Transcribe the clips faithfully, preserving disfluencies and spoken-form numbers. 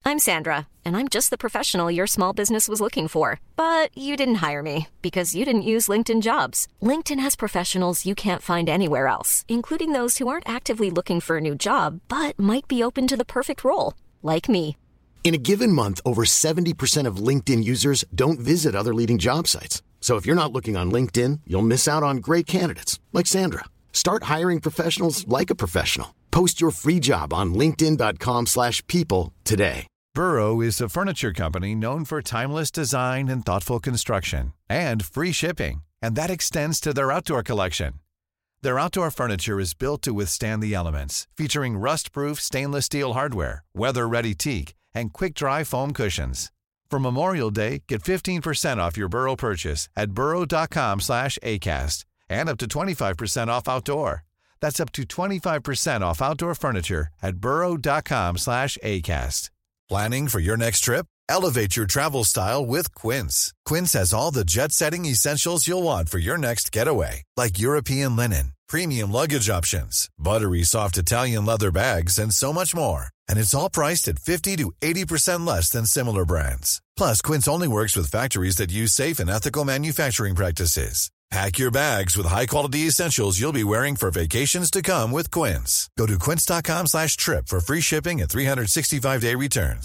I'm Sandra, and I'm just the professional your small business was looking for. But you didn't hire me because you didn't use LinkedIn Jobs. LinkedIn has professionals you can't find anywhere else, including those who aren't actively looking for a new job, but might be open to the perfect role, like me. In a given month, over seventy percent of LinkedIn users don't visit other leading job sites. So if you're not looking on LinkedIn, you'll miss out on great candidates like Sandra. Start hiring professionals like a professional. Post your free job on linkedin dot com slash people today. Burrow is a furniture company known for timeless design and thoughtful construction and free shipping, and that extends to their outdoor collection. Their outdoor furniture is built to withstand the elements, featuring rust-proof stainless steel hardware, weather-ready teak, and quick-dry foam cushions. For Memorial Day, get fifteen percent off your Burrow purchase at burrow dot com slash acast and up to twenty-five percent off outdoor. That's up to twenty-five percent off outdoor furniture at burrow dot com slash acast. Planning for your next trip? Elevate your travel style with Quince. Quince has all the jet-setting essentials you'll want for your next getaway, like European linen, premium luggage options, buttery soft Italian leather bags, and so much more. And it's all priced at fifty to eighty percent less than similar brands. Plus, Quince only works with factories that use safe and ethical manufacturing practices. Pack your bags with high-quality essentials you'll be wearing for vacations to come with Quince. Go to quince dot com slash trip for free shipping and three sixty-five day returns.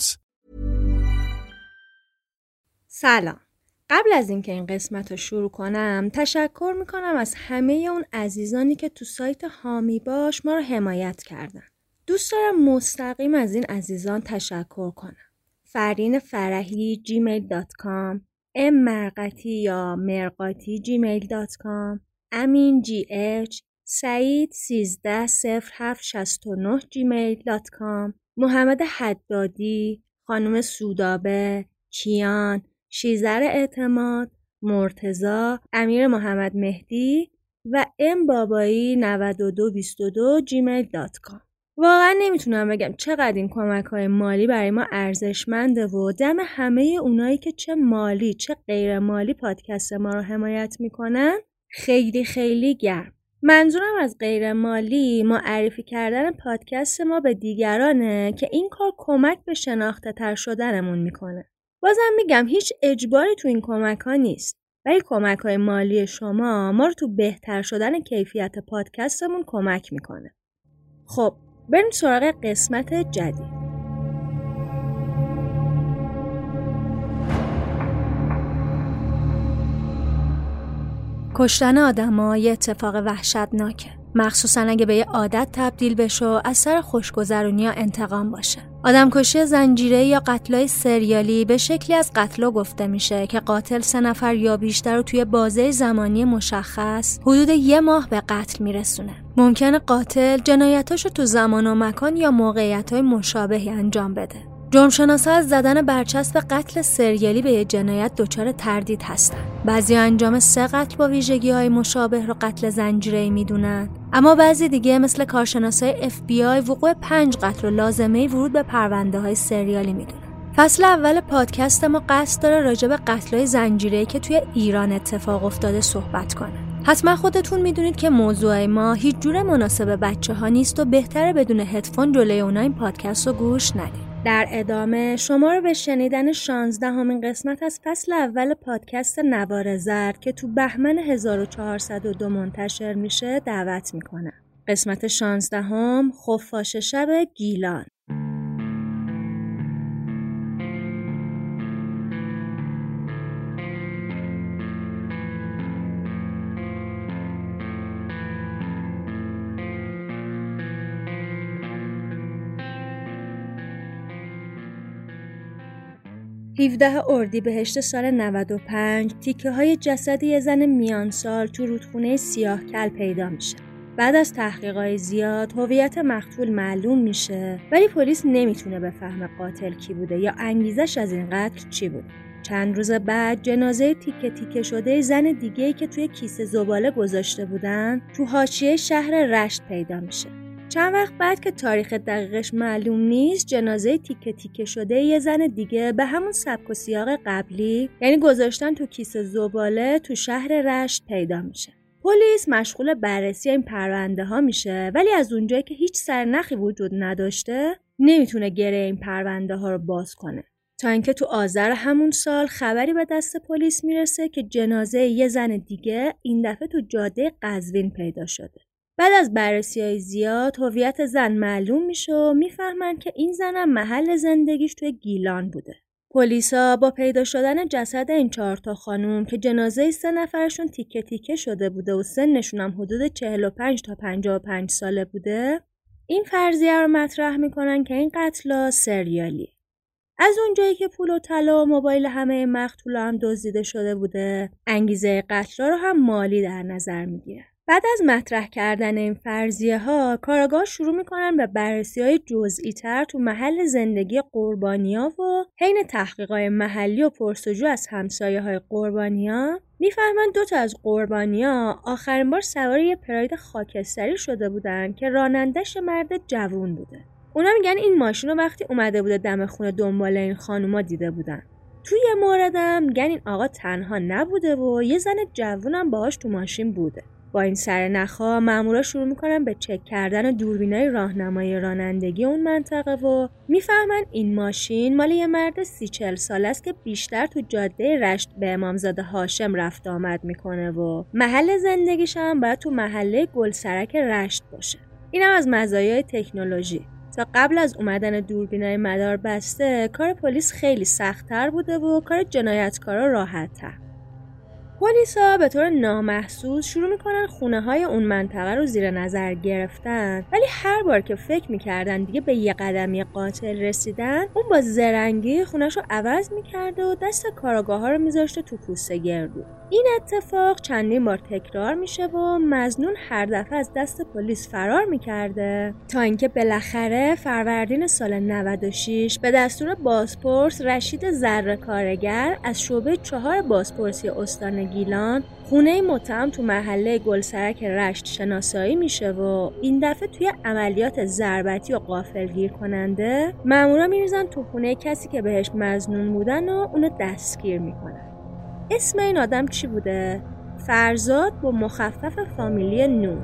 سلام. قبل از اینکه این قسمت رو شروع کنم تشکر میکنم از همه اون عزیزانی که تو سایت حامی باش ما رو حمایت کردن. دوست دارم مستقیم از این عزیزان تشکر کنم. فرین فرحی جیمیل دات کام، ام مرقتی یا مرقاتی جیمیل دات کام، امین جی اچ، سعید سیزده صفر هفت شصت و نه جیمیل دات کام، محمد حدادی، خانم سودابه، کیان، شیزر اعتماد، مرتضی، امیر محمد مهدی و ام بابایی نود و دو بیست و دو جیمیل دات کام. واقعا نمیتونم بگم چقدر این کمک‌های مالی برای ما ارزشمنده و دم همه اونایی که چه مالی چه غیر مالی پادکست ما رو حمایت میکنن خیلی خیلی گرم. منظورم از غیر مالی معرفی کردن پادکست ما به دیگرانه که این کار کمک به شناخته تر شدنمون میکنه. بازم میگم هیچ اجباری تو این کمک‌ها نیست. ولی کمک‌های مالی شما ما رو تو بهتر شدن کیفیت پادکستمون کمک میکنه. خب بریم سراغ قسمت جدید. کشتن آدم‌ها یه اتفاق وحشتناکه. مخصوصاً اگه به یه عادت تبدیل بشه و از سر خوشگذرونی یا انتقام باشه. آدمکشی زنجیره‌ای یا قتل‌های سریالی به شکلی از قتل‌ها گفته میشه که قاتل سه نفر یا بیشتر رو توی بازه زمانی مشخص حدود یه ماه به قتل میرسونه. ممکنه قاتل جنایتاشو تو زمان و مکان یا موقعیت‌های مشابهی انجام بده. جرمشناسا از زدن برچسب قتل سریالی به یه جنایت دچار تردید هستن. بعضی انجام سه قتل با ویژگی‌های مشابه رو قتل زنجیره‌ای میدونن، اما بعضی دیگه مثل کارشناسای اف بی آی وقوع پنج قتل رو لازمه ورود به پرونده‌های سریالی میدونن. فصل اول پادکست ما قصد داره راجع به قتل‌های زنجیره‌ای که توی ایران اتفاق افتاده صحبت کنه. حتما خودتون میدونید که موضوع ما هیچ جور مناسب بچه‌ها نیست و بهتره بدون هدفون جلوی اونها این پادکست رو گوش ندید. در ادامه شما رو به شنیدن شانزدهمین قسمت از فصل اول پادکست نوار زرد که تو بهمن هزار و چهارصد و دو منتشر میشه دعوت میکنم. قسمت شانزدهم خفاش شب گیلان. هفدهم اردیبهشت سال نود و پنج تیکه های جسد یه زن میان سال تو رودخونه سیاه کل پیدا میشه. بعد از تحقیقات زیاد هویت مقتول معلوم میشه، ولی پلیس نمیتونه بفهمه قاتل کی بوده یا انگیزش از این قتل چی بود. چند روز بعد جنازه تیکه تیکه شده زن دیگه‌ای که توی کیسه زباله گذاشته بودن تو حاشیه شهر رشت پیدا میشه. چند وقت بعد که تاریخ دقیقش معلوم نیست، جنازه تیکه تیکه شده یه زن دیگه به همون سبک و سیاق قبلی، یعنی گذاشتن تو کیسه زباله تو شهر رشت پیدا میشه. پلیس مشغول بررسی این پرونده ها میشه، ولی از اونجایی که هیچ سرنخی وجود نداشته، نمیتونه گره این پرونده ها رو باز کنه. تا اینکه تو آذر همون سال خبری به دست پلیس میرسه که جنازه یه زن دیگه این دفعه تو جاده قزوین پیدا شده. بعد از بررسی‌های زیاد هویت زن معلوم میشه و میفهمن که این زنم محل زندگیش توی گیلان بوده. پلیسا با پیدا شدن جسد این چهار تا خانوم که جنازه سه نفرشون تیکه تیکه شده بوده و سنشون هم حدود چهل و پنج تا پنجاه و پنج ساله بوده، این فرضیه رو مطرح میکنن که این قتلا سریالی. از اونجایی که پول و طلا و موبایل همه مقتولا هم دزدیده شده بوده، انگیزه قتلا رو هم مالی در نظر میگیره. بعد از مطرح کردن این فرضیه ها، کارآگاه شروع میکنن به بررسی های جزئی تر تو محل زندگی قربانیا و حین تحقیقات محلی و پرسجو از همسایه های قربانیا میفهمن دو تا از قربانیا آخرین بار سوار یه پراید خاکستری شده بودن که رانندش مرد جوون بوده. اونا میگن این ماشین رو وقتی اومده بوده دم خونه دنبال این خانوما دیده بودن. توی یه موردم میگن این آقا تنها نبوده و یه زن جوونم باهاش تو ماشین بوده. با این سرنخ‌ها مامورا شروع میکنن به چک کردن دوربینای راهنمایی رانندگی اون منطقه و میفهمن این ماشین مال یه مرد سی چل ساله است که بیشتر تو جاده رشت به امامزاده هاشم رفت آمد میکنه و محل زندگیش هم باید تو محله گلسرک رشت باشه. اینم از مزایای تکنولوژی. تا قبل از اومدن دوربینای مدار بسته کار پلیس خیلی سخت‌تر بوده و کار جنایتکارا راحت‌تر. پلیسا به طور نامحسوس شروع میکنن خونه های اون منطقه رو زیر نظر گرفتن، ولی هر بار که فکر میکردن دیگه به یه قدمی قاتل رسیدن، اون با زرنگی خونش رو عوض میکرده و دست کاراگاه ها رو میذاشته تو پوسته گردو. این اتفاق چندین بار تکرار میشه و مظنون هر دفعه از دست پلیس فرار میکرده تا اینکه بالاخره فروردین سال نود و شش به دستور بازپرس رشید ذره کارگر از شعبه چهار بازپرسی استان گیلان خونه متهم تو محله گلسرک رشت شناسایی میشه و این دفعه توی عملیات ضربتی و غافلگیر کننده مامورا میریزن تو خونه کسی که بهش مظنون بودن و اونو دستگیر میکنن. اسم این آدم چی بوده؟ فرزاد با مخفف فامیلی نو.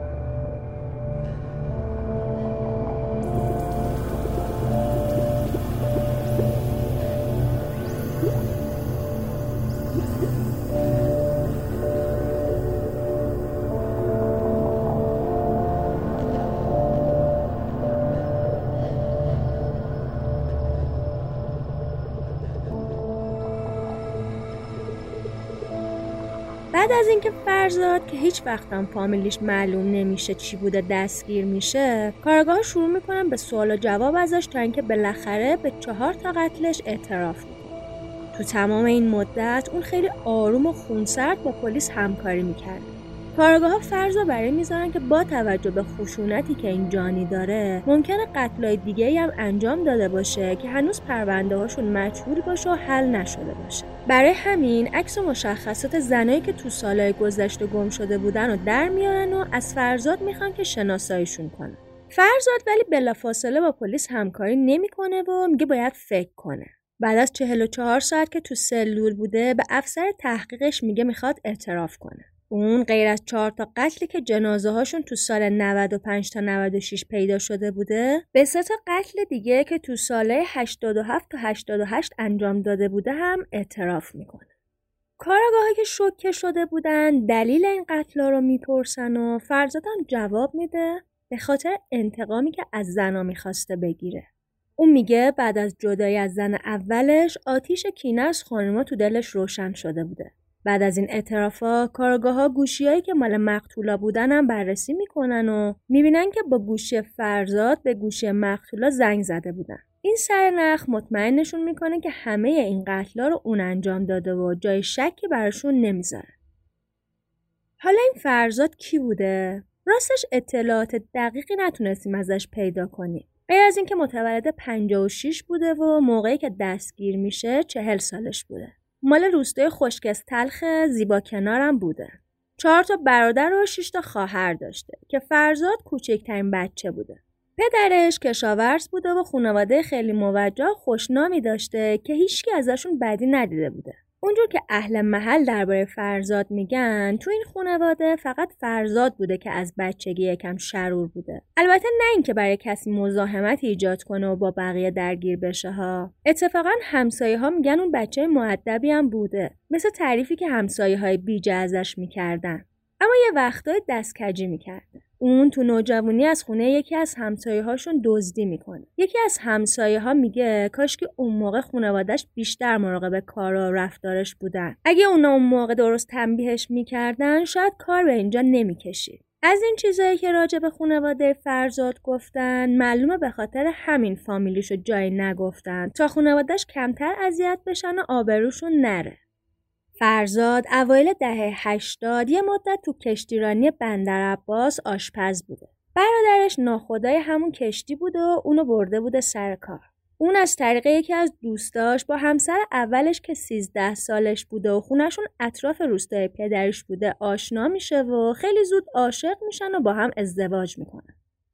بعد از اینکه فرزاد که هیچ وقت هم فامیلیش معلوم نمیشه چی بوده دستگیر میشه، کارآگاه شروع میکنن به سوال و جواب ازش تا اینکه بالاخره به چهار تا قتلش اعتراف میکنه. تو تمام این مدت اون خیلی آروم و خونسرد با پلیس همکاری میکرد. کارآگاه‌ها فرض رو برای میذارن که با توجه به خشونتی که این جانی داره ممکنه قتلای دیگه‌ای هم انجام داده باشه که هنوز پرونده‌هاشون مجهول باشه و حل نشده باشه. برای همین عکس و مشخصات زنایی که تو سالهای گذشته گم شده بودن رو در میارن و از فرزاد میخوان که شناساییشون کنه. فرزاد ولی بلافاصله با پلیس همکاری نمیکنه و میگه باید فکر کنه. بعد از چهل و چهار ساعت که تو سلول بوده به افسر تحقیقش میگه میخواد اعتراف کنه. اون غیر از چهار تا قتلی که جنازه هاشون تو سال نود و پنج تا نود و شش پیدا شده بوده، به سه تا قتل دیگه که تو سال هشتاد و هفت تا هشتاد و هشت انجام داده بوده هم اعتراف میکنه. کارآگاه‌ها که شوکه شده بودن دلیل این قتلا رو میپرسن و فرزاد هم جواب میده به خاطر انتقامی که از زنا میخواسته بگیره. اون میگه بعد از جدایی از زن اولش آتیش کینه از خانوما تو دلش روشن شده بوده. بعد از این اعترافا کارآگاه‌ها گوشیایی که مال مقتولا بودن هم بررسی میکنن و میبینن که با گوشی فرزاد به گوشی مقتولا زنگ زده بودن. این سرنخ مطمئنشون میکنه که همه این قتلا رو اون انجام داده و جای شکی براشون نمیذاره. حالا این فرزاد کی بوده؟ راستش اطلاعات دقیقی نتونستیم ازش پیدا کنیم. غیر از اینکه متولد پنجاه و شش بوده و موقعی که دستگیر میشه چهل سالش بوده. مال روستای خشکست تلخ زیبا کنارم بوده. چهار تا برادر و شش تا خواهر داشته که فرزاد کوچکترین بچه بوده. پدرش کشاورز بوده و خانواده خیلی موجه و خوشنامی داشته که هیچکی ازشون بدی ندیده بوده. اونجور که اهل محل درباره فرزاد میگن، تو این خانواده فقط فرزاد بوده که از بچگی یکم شرور بوده. البته نه اینکه برای کسی مزاحمت ایجاد کنه و با بقیه درگیر بشه ها. اتفاقا همسایه ها میگن اون بچه مؤدبی هم بوده، مثل تعریفی که همسایه های بیجه ازش میکردن. اما یه وقتای دستکجی میکرده. اون تو نوجوانی از خونه یکی از همسایه هاشون دزدی میکنه. یکی از همسایه ها میگه کاش که اون موقع خانواده‌اش بیشتر مراقب کارا و رفتارش بودن. اگه اونا اون موقع درست تنبیهش میکردن شاید کار به اینجا نمیکشید. از این چیزایی که راجع به خانواده فرزاد گفتن معلومه به خاطر همین فامیلیشو جایی نگفتن تا خانواده‌اش کمتر اذیت بشن و آبروشون نره. فرزاد اوایل دهه هشتاد یه مدت تو کشتیرانی بندرعباس آشپز بوده. برادرش ناخدای همون کشتی بود و اونو برده بوده سر کار. اون از طریق یکی از دوستاش با همسر اولش که سیزده سالش بوده و خونشون اطراف روستای پدرش بوده آشنا میشه و خیلی زود عاشق میشن و با هم ازدواج میکنن.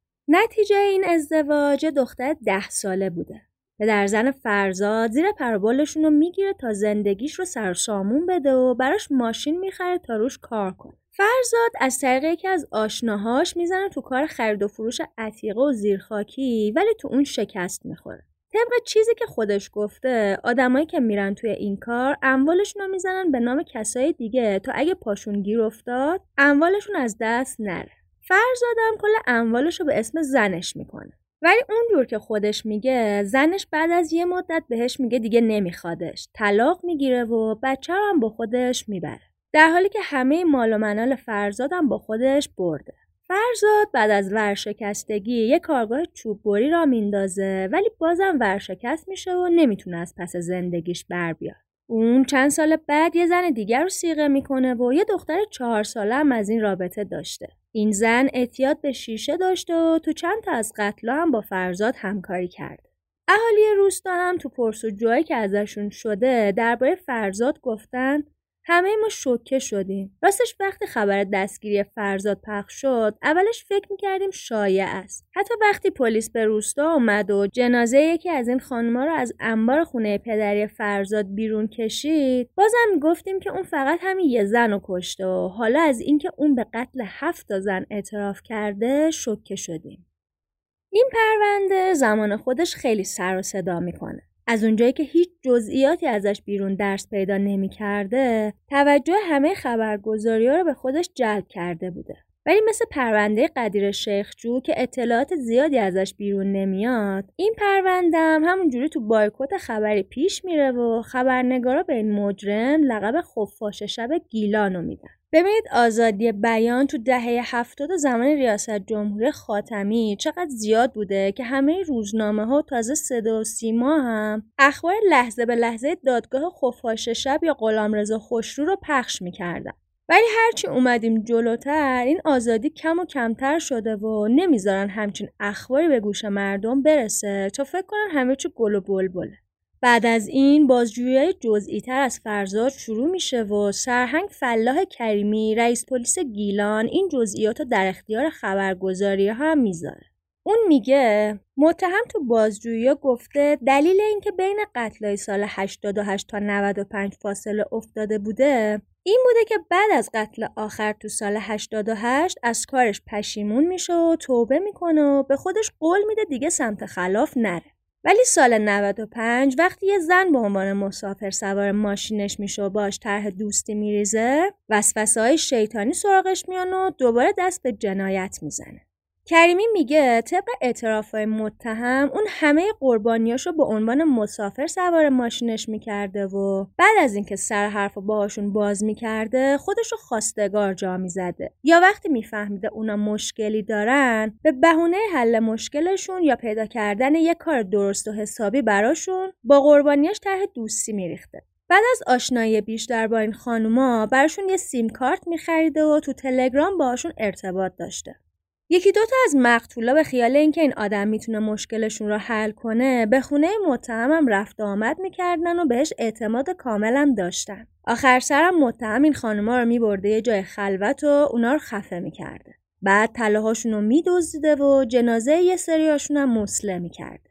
نتیجه این ازدواج دختر ده ساله بوده. پدرزن فرزاد زیر پروبالشون رو میگیره تا زندگیش رو سر سامون بده و براش ماشین میخره تا روش کار کنه. فرزاد از طریق یکی از آشناهاش میزنه تو کار خرید و فروش عتیقه و زیرخاکی، ولی تو اون شکست میخوره. طبق چیزی که خودش گفته آدمایی که میرن توی این کار اموالشون رو میزنن به نام کسای دیگه تا اگه پاشون گیر افتاد اموالشون از دست نره. فرزادم کل اموالش رو به اسم زنش میکنه. ولی اونجور که خودش میگه زنش بعد از یه مدت بهش میگه دیگه نمیخوادش، طلاق میگیره و بچه رو هم با خودش میبره، در حالی که همه مال و منال فرزاد هم با خودش برده. فرزاد بعد از ورشکستگی یه کارگاه چوب بری را میندازه، ولی بازم ورشکست میشه و نمیتونه از پس زندگیش بر بیاد. اون چند سال بعد یه زن دیگر رو صیغه میکنه و یه دختر چهار ساله هم از این رابطه داشته. این زن اعتیاد به شیشه داشته و تو چند تا از قتلا هم با فرزاد همکاری کرده. اهالی روستا هم تو پرس‌وجویی که ازشون شده درباره فرزاد گفتن همه ما شوکه شدیم. راستش وقتی خبر دستگیری فرزاد پخش شد اولش فکر میکردیم شایعه است. حتی وقتی پلیس به روستا اومد و جنازه یکی از این خانم‌ها رو از انبار خونه پدری فرزاد بیرون کشید، بازم گفتیم که اون فقط همین یه زن رو کشته و حالا از اینکه اون به قتل هفت تا زن اعتراف کرده شوکه شدیم. این پرونده زمان خودش خیلی سر و صدا میکنه. از اونجایی که هیچ جزئیاتی ازش بیرون درس پیدا نمی کرده، توجه همه خبرگزاری‌ها رو به خودش جلب کرده بوده. ولی مثل پرونده قدیر شیخجو که اطلاعات زیادی ازش بیرون نمیاد، این پرونده هم همونجوری تو بایکوت خبری پیش میره و خبرنگارا به این مجرم لقب خفاش شب گیلانو میدن. ببینید آزادی بیان تو دهه هفتاد زمان ریاست جمهوری خاتمی چقدر زیاد بوده که همه روزنامه ها تازه صدا و سیما هم اخبار لحظه به لحظه دادگاه خفاش شب یا غلامرضا خوشرو رو پخش میکردن. ولی هرچی اومدیم جلوتر این آزادی کم و کمتر شده و نمیذارن همچین اخباری به گوش مردم برسه تا فکر کنن همه چی گل و بلبله. بعد از این بازجویی جزئی تر از فرزاد شروع میشه و سرهنگ فلاح کریمی رئیس پلیس گیلان این جزئیات رو در اختیار خبرگزاری ها هم میذاره. اون میگه متهم تو بازجویی گفته دلیل اینکه بین قتلای سال هشتاد و هشت تا نود و پنج فاصله افتاده بوده این بوده که بعد از قتل آخر تو سال هشتاد و هشت از کارش پشیمون میشه و توبه میکنه و به خودش قول میده دیگه سمت خلاف نره. ولی سال نود و پنج وقتی یه زن به عنوان مسافر سوار ماشینش میشه و باش طرح دوستی میریزه، وسوسه‌های شیطانی سراغش میان و دوباره دست به جنایت میزنه. کریمی میگه طبق اعترافای متهم اون همه قربانیاشو به عنوان مسافر سوار ماشینش میکرده و بعد از اینکه سر حرفو باهاشون باز میکرده خودشو خواستگار جا میزده، یا وقتی میفهمیده اونا مشکلی دارن به بهونه حل مشکلشون یا پیدا کردن یه کار درست و حسابی براشون با قربانیاش طرح دوستی میریخته. بعد از آشنایی بیشتر با این خانوما براشون یه سیم کارت میخریده و تو تلگرام باهاشون ارتباط داشته. یکی دوتا از مقتولا به خیال اینکه این آدم میتونه مشکلشون رو حل کنه به خونه متهمم رفت و آمد میکردن و بهش اعتماد کاملم داشتن. آخر سرم متهم این خانوما رو میبرده یه جای خلوت و اونا رو خفه میکرده. بعد طلاهاشون رو میدزدیده و جنازه یه سریاشون هم مسله میکرده.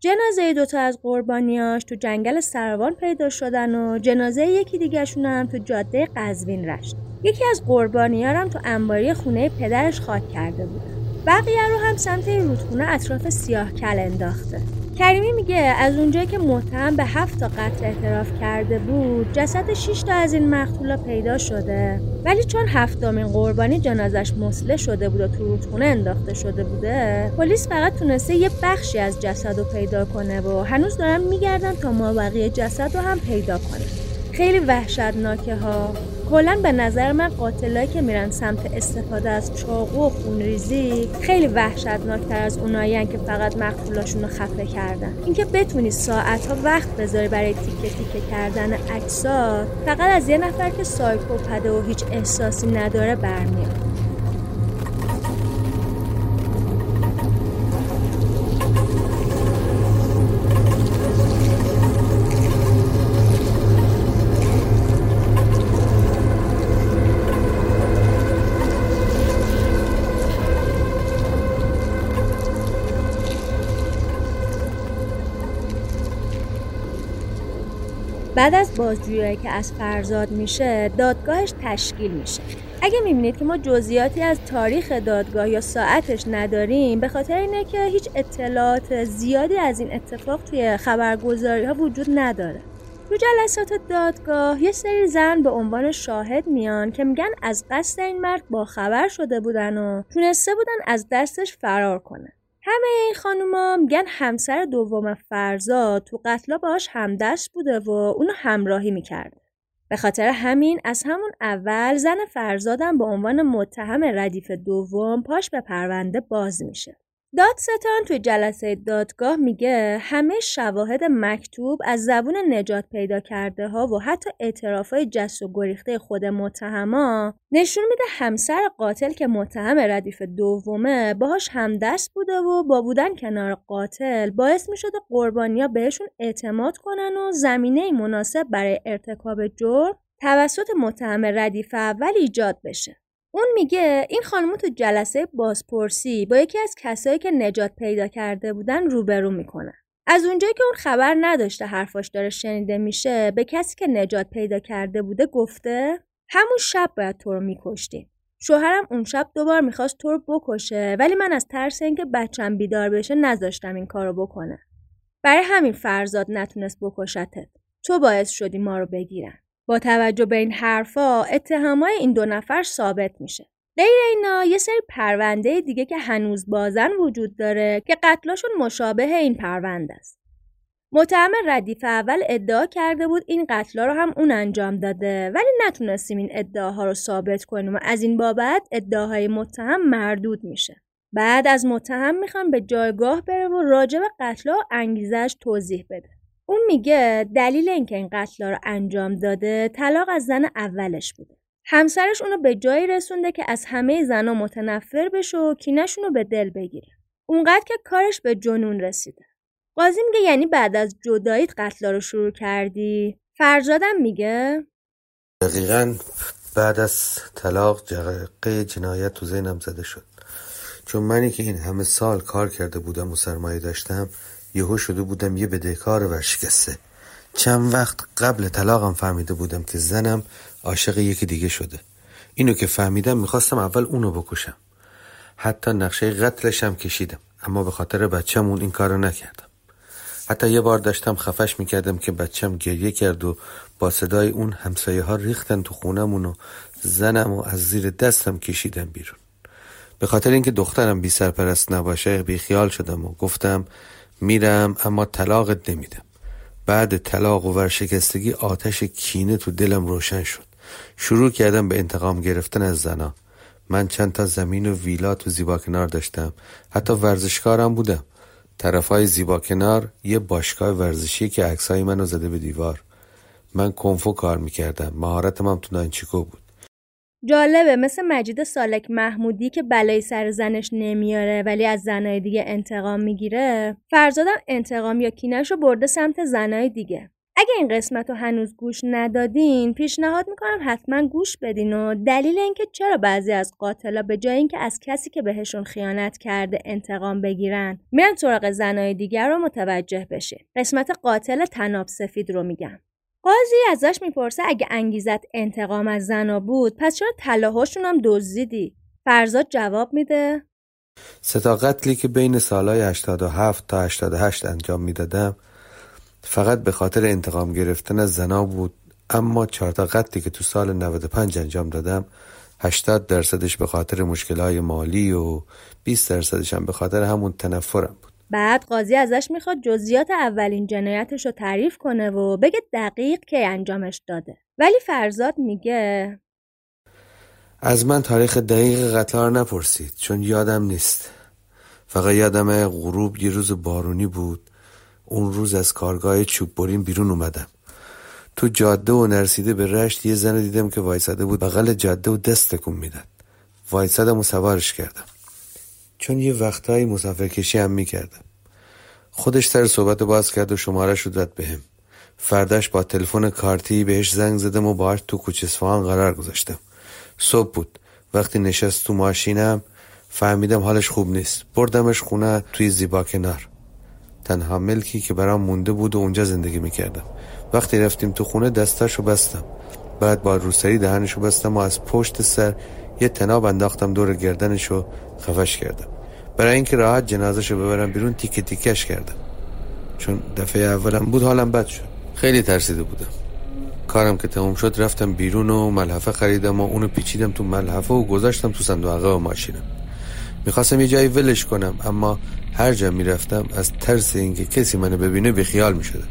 جنازه دوتا از قربانیاش تو جنگل سروان پیدا شدن و جنازه یکی دیگه‌شون هم تو جاده قزوین رشت. یکی از قربانی‌ها هم تو انباری خونه پدرش خاک کرده بودن. بقیه رو هم سمت رودخونه اطراف سیاهکل انداخته. کریمی میگه از اونجایی که متهم به هفت تا قتل اعتراف کرده بود، جسد شش تا از این مقتولا پیدا شده، ولی چون هفتمین قربانی جنازش مسله شده بود و تو رودخونه انداخته شده بوده، پلیس فقط تونسته یه بخشی از جسد رو پیدا کنه و هنوز دارن میگردن تا مابقی جسد رو هم پیدا کنه. خیلی وحشتناکه ها. کلاً به نظر من قاتلایی که میرن سمت استفاده از چاقو و خونریزی خیلی وحشتناکتر از اونایین که فقط مقتولاشون رو خفه کردن. اینکه بتونی ساعتها وقت بذاری برای تیکه تیکه کردن اجساد فقط از یه نفر که سایکوپده و هیچ احساسی نداره برمیاد. بعد از بازجویی که از فرزاد میشه، دادگاهش تشکیل میشه. اگه میبینید که ما جزئیاتی از تاریخ دادگاه یا ساعتش نداریم، به خاطر اینه که هیچ اطلاعات زیادی از این اتفاق توی خبرگزاری ها وجود نداره. تو جلسات دادگاه یه سری زن به عنوان شاهد میان که میگن از قصد این مرد با خبر شده بودن و تونسته بودن از دستش فرار کنه. همه این خانوما میگن همسر دوم فرزاد تو قتلا باهاش همدست بوده و اونو همراهی میکرده. به خاطر همین از همون اول زن فرزادم به عنوان متهم ردیف دوم پاش به پرونده باز میشه. دادستان توی جلسه دادگاه میگه همه شواهد مکتوب از زبون نجات پیدا کرده ها و حتی اعترافای جس و گریخته خود متهما نشون میده همسر قاتل که متهم ردیف دومه باهاش همدست بوده و با بودن کنار قاتل باعث میشده قربانیا بهشون اعتماد کنن و زمینه مناسب برای ارتکاب جرم توسط متهم ردیف اول ایجاد بشه. اون میگه این خانمو تو جلسه بازپرسی با یکی از کسایی که نجات پیدا کرده بودن روبرو میکنه. از اونجایی که اون خبر نداشته حرفاش داره شنیده میشه، به کسی که نجات پیدا کرده بوده گفته همون شب باید تو رو میکشتیم. شوهرم اون شب دوبار میخواست تو رو بکشه، ولی من از ترس اینکه بچم بیدار بشه نذاشتم این کارو بکنه. برای همین فرزاد نتونست بکشتت. تو باعث شدی ما رو بگیرن. با توجه به این حرفا اتهامای این دو نفر ثابت میشه. غیر اینا یه سری پرونده دیگه که هنوز بازن وجود داره که قتلاشون مشابه این پرونده است. متهم ردیف اول ادعا کرده بود این قتلا رو هم اون انجام داده، ولی نتونستیم این ادعاها رو ثابت کنیم و از این بابت ادعاهای متهم مردود میشه. بعد از متهم میخوان به جایگاه بره و راجع به قتلا و انگیزش توضیح بده. اون میگه دلیل اینکه این قتلا رو انجام داده طلاق از زن اولش بوده. همسرش اونو به جایی رسونده که از همه زنها متنفر بشه و کینه‌شون رو به دل بگیره. اونقدر که کارش به جنون رسیده. قاضی میگه یعنی بعد از جداییت قتلا رو شروع کردی؟ فرزادم میگه دقیقاً بعد از طلاق جرقه جنایت تو ذهنم زده شد. چون منی که این همه سال کار کرده بودم و سرمایه داشتم، یهو شده بودم یه بدهکار ورشکسته. چند وقت قبل طلاقم فهمیده بودم که زنم عاشق یکی دیگه شده. اینو که فهمیدم میخواستم اول اونو بکشم. حتی نقشه قتلشم کشیدم، اما به خاطر بچه‌مون این کارو نکردم. حتی یه بار داشتم خفش میکردم که بچم گریه کرد و با صدای اون همسایه ها ریختن تو خونمون و زنم و از زیر دستم کشیدم بیرون. به خاطر اینکه دخترم بی سرپرست نباشه بی خیال شدم و گفتم میرم اما طلاقت نمیدم. بعد طلاق و ورشکستگی آتش کینه تو دلم روشن شد. شروع کردم به انتقام گرفتن از زنا. من چند تا زمین و ویلا تو زیباکنار داشتم. حتی ورزشکارم بودم. طرفای زیباکنار یه باشگاه ورزشی که عکسای منو زده به دیوار. من کنفو کار میکردم. مهارتم هم تو نانچیکو بود. جالبه مثل مجید سالک محمودی که بلای سر زنش نمیاره ولی از زنای دیگه انتقام میگیره. فرزادم انتقام یا کینه‌شو برده سمت زنای دیگه. اگه این قسمت رو هنوز گوش ندادین پیشنهاد میکنم حتما گوش بدین و دلیل اینکه چرا بعضی از قاتلا به جای اینکه از کسی که بهشون خیانت کرده انتقام بگیرن میرن سراغ زنای دیگر رو متوجه بشین. قسمت قاتل طناب سفید رو میگم. قاضی ازش میپرسه اگه انگیزت انتقام از زنا بود پس چرا طلاهاشون هم دزدیدی؟ فرزاد جواب میده سه تا قتلی که بین سالهای هشتاد و هفت تا هشتاد و هشت انجام میدادم فقط به خاطر انتقام گرفتن از زنا بود، اما چهار تا قتلی که تو سال نود و پنج انجام دادم هشتاد درصدش به خاطر مشکلات مالی و بیست درصدش هم به خاطر همون تنفرم بود. بعد قاضی ازش میخواد جزئیات اولین جنایتش رو تعریف کنه و بگه دقیق کی انجامش داده. ولی فرزاد میگه از من تاریخ دقیق قتل رو نپرسید چون یادم نیست. فقط یادمه غروب یه روز بارونی بود. اون روز از کارگاه چوب برین بیرون اومدم. تو جاده و نرسیده به رشت یه زن دیدم که وایساده بود بغل جاده و دست تکون میداد. وایسادم و سوارش کردم چون یه وقتایی مسافرکشی هم میکردم. خودش سر صحبت باز کرد و شماره‌اش رو داد بهم. فرداش با تلفن کارتی بهش زنگ زدم و باهاش تو کوچه اصفهان قرار گذاشتم. صبح بود. وقتی نشست تو ماشینم فهمیدم حالش خوب نیست. بردمش خونه توی زیبا کنار. تنها ملکی که برام مونده بود و اونجا زندگی میکردم. وقتی رفتیم تو خونه دستاشو بستم. بعد با روسری دهنشو بستم و از پشت سر یه تناب انداختم دور گردنشو خفش کردم. برای اینکه راحت جنازهشو ببرم بیرون تیکه تیکش کردم. چون دفعه اولم بود حالم بد شد. خیلی ترسیده بودم. کارم که تموم شد رفتم بیرون و ملحفه خریدم و اونو پیچیدم تو ملحفه و گذاشتم تو صندوق عقب ماشینم. میخواستم یه جایی ولش کنم اما هر جا میرفتم از ترس اینکه کسی منو ببینه بیخیال میشدم.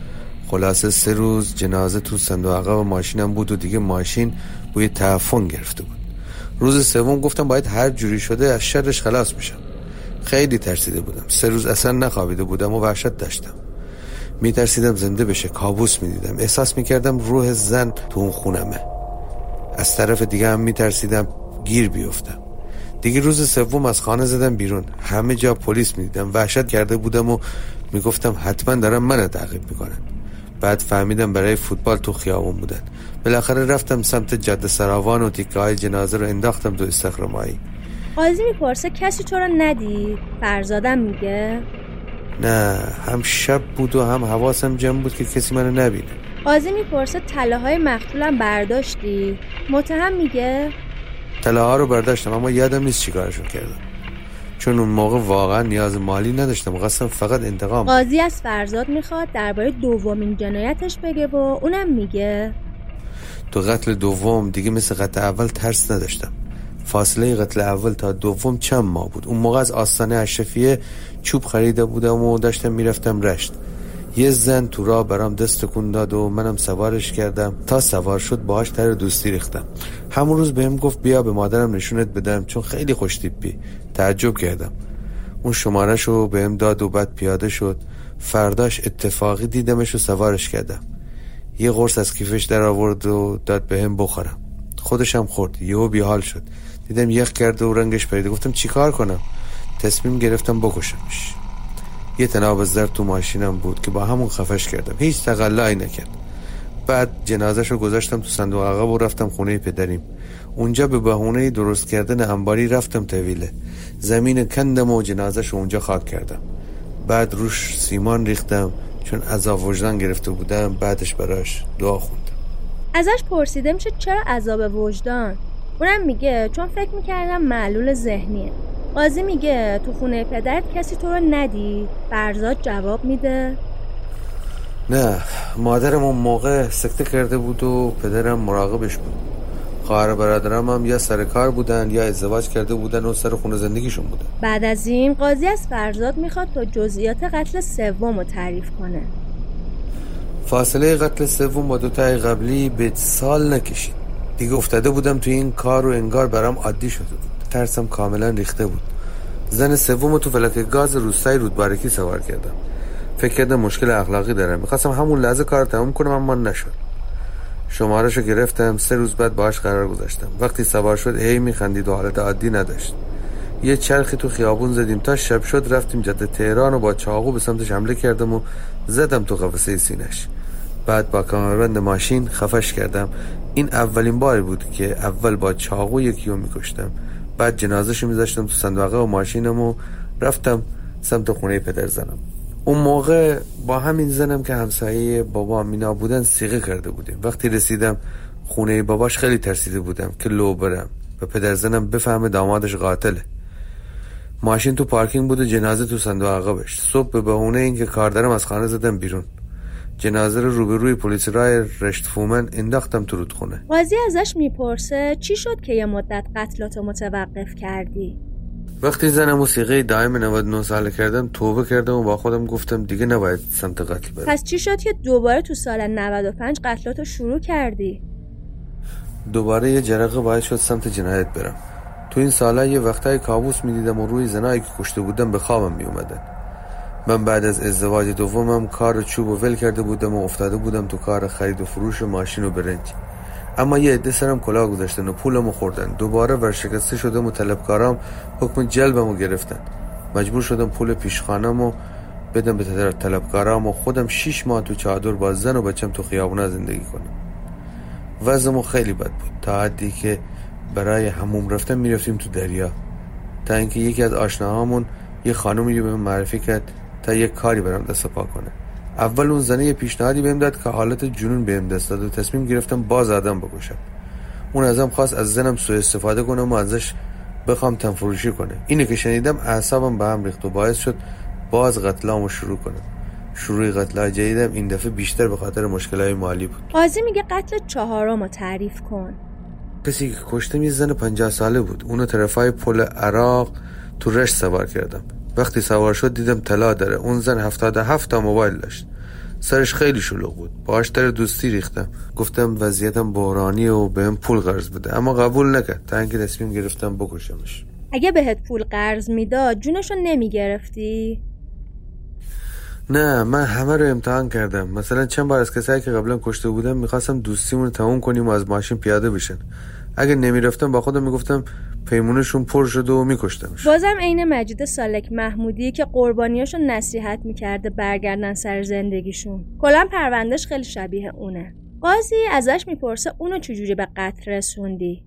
خلاصه سه روز جنازه تو صندوق عقب ماشینم بود و دیگه ماشین بوی تعفن گرفته بود. روز سوم گفتم باید هر جوری شده از شرش خلاص بشم. خیلی ترسیده بودم. سه روز اصلا نخوابیده بودم و وحشت داشتم. میترسیدم زنده بشه. کابوس میدیدم. احساس میکردم روح زن تو اون خونمه. از طرف دیگه هم میترسیدم گیر بیفتم. دیگه روز سوم از خانه زدم بیرون. همه جا پلیس میدیدم. وحشت کرده بودم و میگفتم حتما دارن منو تعقیب میکنن. بعد فهمیدم برای فوتبال تو خیابون بودن. بالاخره رفتم سمت جاده سراوان و تیکه های جنازه رو انداختم تو استخر مایی. قاضی میپرسه کسی تو رو ندید؟ فرزادم میگه نه، هم شب بود و هم حواسم جمع بود که کسی منو نبینه. قاضی میپرسه طلاهای مقتولم برداشتی؟ متهم میگه طلاها رو برداشتم اما یادم نیست چی کارشون کردم چون اون موقع واقعا نیاز مالی نداشتم. قصدم فقط انتقام. قاضی از فرزاد میخواد درباره دومین جنایتش بگه و اونم میگه تو قتل دوم دیگه مثل قتل اول ترس نداشتم. فاصله قتل اول تا دوم چند ماه بود. اون موقع از آستانه اشرفیه چوب خریده بودم و داشتم میرفتم رشت. یه زن تو راه برام دست تکون داد و منم سوارش کردم. تا سوار شد باهاش تر دوستی ریختم. همون روز بهم گفت بیا به مادرم نشونت بدم چون خیلی خوش تیپی. تعجب کردم. اون شمارهشو بهم داد و بعد پیاده شد. فرداش اتفاقی دیدمش و سوارش کردم. یه قرص از کیفش در آورد و داد بهم بخورم. خودشم خورد. یهو بیحال شد. دیدم یخ کرده و رنگش پریده. گفتم چیکار کنم؟ تصمیم گرفتم بکشمش. یه تناب زرد تو ماشینم بود که با همون خفش کردم. هیچ تقلایی نکرد. بعد جنازه‌شو گذاشتم تو صندوق عقب و رفتم خونه پدریم. اونجا به بهونه درست کردن انباری رفتم طویله. زمین کندم و جنازه‌شو اونجا خاک کردم. بعد روش سیمان ریختم چون عذاب وجدان گرفته بودم. بعدش براش دعا خوندم. ازش پرسیده میشه چرا عذاب وجدان؟ اونم میگه چون فکر میکردم معلول ذهنیه. قاضی میگه تو خونه پدرت کسی تو رو ندید؟ فرزاد جواب میده نه، مادرم اون موقع سکته کرده بود و پدرم مراقبش بود. خواهر برادرم هم یا سر کار بودن یا ازدواج کرده بودن و سر خونه زندگیشون بودن. بعد از این قاضی از فرزاد میخواد تا جزئیات قتل سوم رو تعریف کنه. فاصله قتل سوم با دو تای قبلی به سال نکشید. دیگه افتاده بودم توی این کار و انگار برام عادی شده بود. ترسم کاملا ریخته بود. زن سوم تو فلک گاز روستای رودبارکی سوار کردم. فکر کردم مشکل اخلاقی دارم. میخواستم همون لحظه کار تموم کنم اما نشد. شمارهشو گرفتم. سه روز بعد باهاش قرار گذاشتم. وقتی سوار شد هی میخندید و حالت عادی نداشت. یه چرخی تو خیابون زدیم تا شب شد. رفتیم جاده تهران و با چاقو به سمتش حمله کردم و زدم تو قفسه سینش. بعد با کمربند ماشین خفش کردم. این اولین باری بود که اول با چاقو یکی رو میکشتم، بعد جنازه‌شو میذاشتم تو صندوقه و ماشینم و رفتم سمت خونه پدر زنم. اون موقع با همین زنم که همسایه بابا مینا بودن صیغه کرده بودیم. وقتی رسیدم خونه باباش خیلی ترسیده بودم که لو برم و پدر زنم بفهمه دامادش قاتله. ماشین تو پارکینگ بود و جنازه تو صندوق عقبش. صبح به بهونه این که کار دارم از خانه زدم بیرون. جنازه رو روبروی پلیس رای رشت فومن انداختم تو رودخونه. قاضی ازش میپرسه چی شد که یه مدت قتلاتو متوقف کردی؟ وقتی زنم موسیقی دائم نود و نه ساله کردم توبه کردم و با خودم گفتم دیگه نباید سمت قتل برم. پس چی شد که دوباره تو سال نود و پنج قتلاتو شروع کردی؟ دوباره یه جرقه باید شد سمت جنایت برم. تو این سالا یه وقتای کابوس میدیدم و روی زنایی که کشته بودم به خوابم میومدن. من بعد از ازدواج دومم کار چوب و ول کرده بودم و افتاده بودم تو کار خرید و فروش ماشین و برنج. اما یه عده سرم کلاه گذاشتن و پولمو خوردن. دوباره ورشکسته شدم و طلبکارام حکم جلبمو گرفتن. مجبور شدم پول پیشخانه‌مو بدم به طلبکارام و خودم شیش ماه تو چادر با زن و بچم تو خیابونا زندگی کنم. وضعمو خیلی بد بود، تا حدی که برای حموم رفتن میرفتیم تو دریا، تا اینکه یکی از آشناهامون یه خانومی رو به من معرفی کرد تا یه کاری برام دست پا کنه. اول اون زنه یه پیشنهادی بهم داد که حالت جنون بهم دست داد و تصمیم گرفتم باز آدم بکشم. اون ازم خواست از زنم سوء استفاده کنم و ازش بخوام تنفروشی کنه. اینو که شنیدم اعصابم به هم ریخت و باعث شد باز قتلامو شروع کنم. شروع قتلای جدیدم این دفعه بیشتر به خاطر مشکلات مالی بود. قاضی میگه قتل چهارمو تعریف کن. کسی که کشتم یه زن پنجاه ساله بود. اونو طرفای پل عراق تو رشت سوار کردم. وقتی سوار شد دیدم طلا داره. اون زن هفتاد و هفت تا موبایل داشت. سرش خیلی شلوغ بود. باهاش در دوستی ریختم. گفتم وضعیتم بحرانی و بهم پول قرض بده، اما قبول نکرد تا اینکه تصمیم گرفتم بکشمش. اگه بهت پول قرض میداد جونشو نمیگرفتی؟ نه، من همه رو امتحان کردم. مثلا چند بار از کسایی که قبلا کشته بودم میخواستم دوستیمون تموم کنیم و از ماشین پیاده بشن. اگه نمیرفتم با خودم میگفتم پیمونشون پر شده و میکشتمش. بازم عین مجید سالک محمودی که قربانیاشو نصیحت میکرده برگردن سر زندگیشون. کلا پروندهش خیلی شبیه اونه. قاضی ازش میپرسه اونو چجوری به قتل رسوندی؟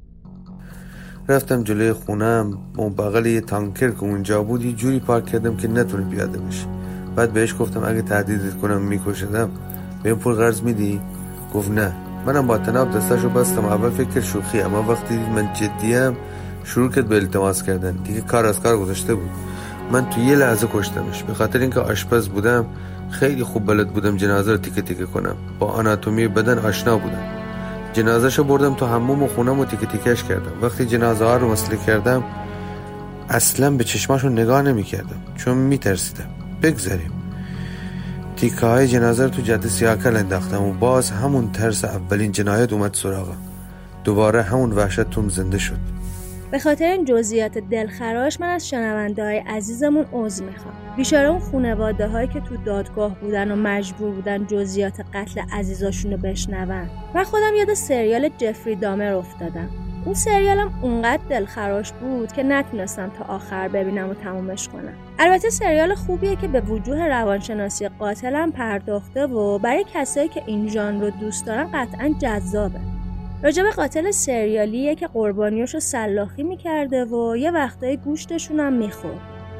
رفتم جلوی خونم و بغل یه تانکر که اونجا بود یه جوری پارک کردم که نتونه پیاده بشه. بعد بهش گفتم اگه تهدیدت کنم میکشدم بهم پول قرض میدی؟ گفت نه. منم با تناب دستاشو بستم. اول فکر شوخی، اما وقتی دید من جدیم شروع کرد به التماس کردن. دیگه کار از کار گذاشته بود. من تو یه لحظه کشتمش. به خاطر اینکه آشپز بودم خیلی خوب بلد بودم جنازه رو تیکه تیکه کنم. با آناتومی بدن آشنا بودم. جنازه‌شو بردم تو حموم و خونم و تیکه تیکش کردم. وقتی جنازه ها رو مسله کردم اصلا به چشماشو نگاه نمی کردم چون می ترسیدم. بگذاریم. تیکه های جنازه رو تو جاده سیاکل انداختم و باز همون ترس اولین جنایت اومد سراغم. دوباره همون وحشت توم زنده شد. به خاطر این جزئیات دلخراش من از شنونده های عزیزمون عذر میخوام. بیچاره اون خانواده هایی که تو دادگاه بودن و مجبور بودن جزئیات قتل عزیزاشونو بشنون. من خودم یاد سریال جفری دامر افتادم. اون سریالم اونقدر دلخراش بود که نتونستم تا آخر ببینم و تمومش کنم. البته سریال خوبیه که به وجوه روانشناسی قاتلم پرداخته و برای کسایی که این ژانر رو دوست دارن قطعاً جذابه. راجب قاتل سریالیه که قربانیاشو سلاخی میکرده و یه وقتایی گوشتشون هم میخورد.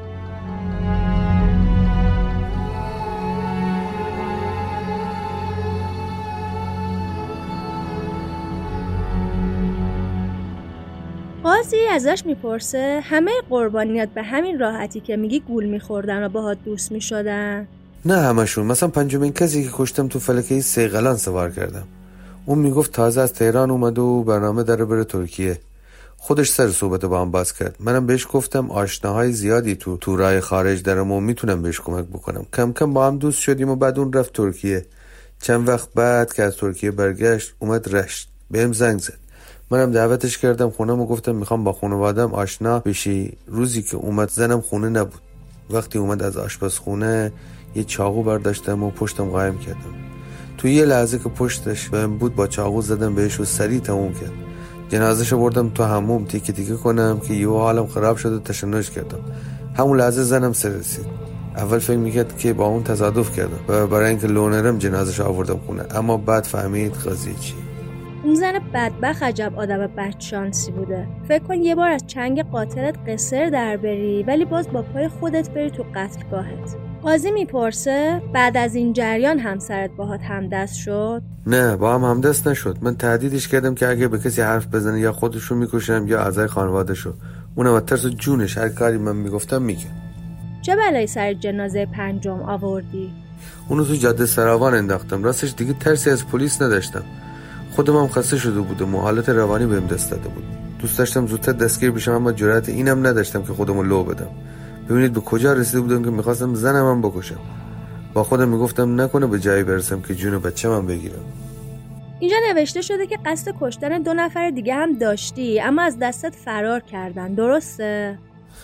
قاضی ازش میپرسه همه قربانیات به همین راحتی که میگی گول میخوردن و باهات دوست میشدن؟ نه همشون. مثلا پنجمین کسی که کشتم تو فلکه سیغلان سوار کردم. اون میگفت تازه از تهران اومده و برنامه داره بره ترکیه. خودش سر صحبت با هم باز کرد. منم بهش گفتم آشناهای زیادی تو تورای خارج دارم و میتونم بهش کمک بکنم. کم کم با هم دوست شدیم و بعد اون رفت ترکیه. چند وقت بعد که از ترکیه برگشت اومد رشت. بهم زنگ زد. منم دعوتش کردم خونم و گفتم میخوام با خانواده‌ام آشنا بشی. روزی که اومد زنم خونه نبود. وقتی اومد از آشپزخونه یه چاقو برداشتم و پشتم قایم کردم. تو یه لحظه که پشتش بهم بود با چاقو زدم بهش و سریع تموم کرد. جنازه‌شو بردم تو حموم تیکه تیکه کنم که یهو حالم خراب شد و تشنج کردم. همون لحظه زنم سر رسید. اول فکر میکرد که با اون تصادف کردم و برای اینکه لونرم جنازش آوردم خونه، اما بعد فهمید قضیه چی. اون زن بدبخت عجب آدم بدشانسی بوده. فکر کن یه بار از چنگ قاتلت قصر در بری ولی باز با پای خودت بری تو قتلگاهت. قاضی میپرسه بعد از این جریان همسرت باهات همدست شد؟ نه، با هم همدست نشد. من تهدیدش کردم که اگه به کسی حرف بزنه یا خودشو میکشم یا اعضای خانواده‌شو. اونم از ترس جونش هر کاری من میگفتم میگه. چه بلایی سر جنازه پنجم آوردی؟ اونو تو جاده سراوان انداختم. راستش دیگه ترسی از پلیس نداشتم. خودم هم خسته شده بودم و حالت روانی بهم دست داده بود. دوست داشتم زودتر دستگیر بشم اما جرأت اینم نداشتم که خودمو لو بدم. ببینید به کجا رسیده بودم که میخواستم زنم هم بکشم. با خودم میگفتم نکنه به جایی برسم که جون بچه‌م بگیرم. اینجا نوشته شده که قصد کشتن دو نفر دیگه هم داشتی اما از دستت فرار کردن، درسته؟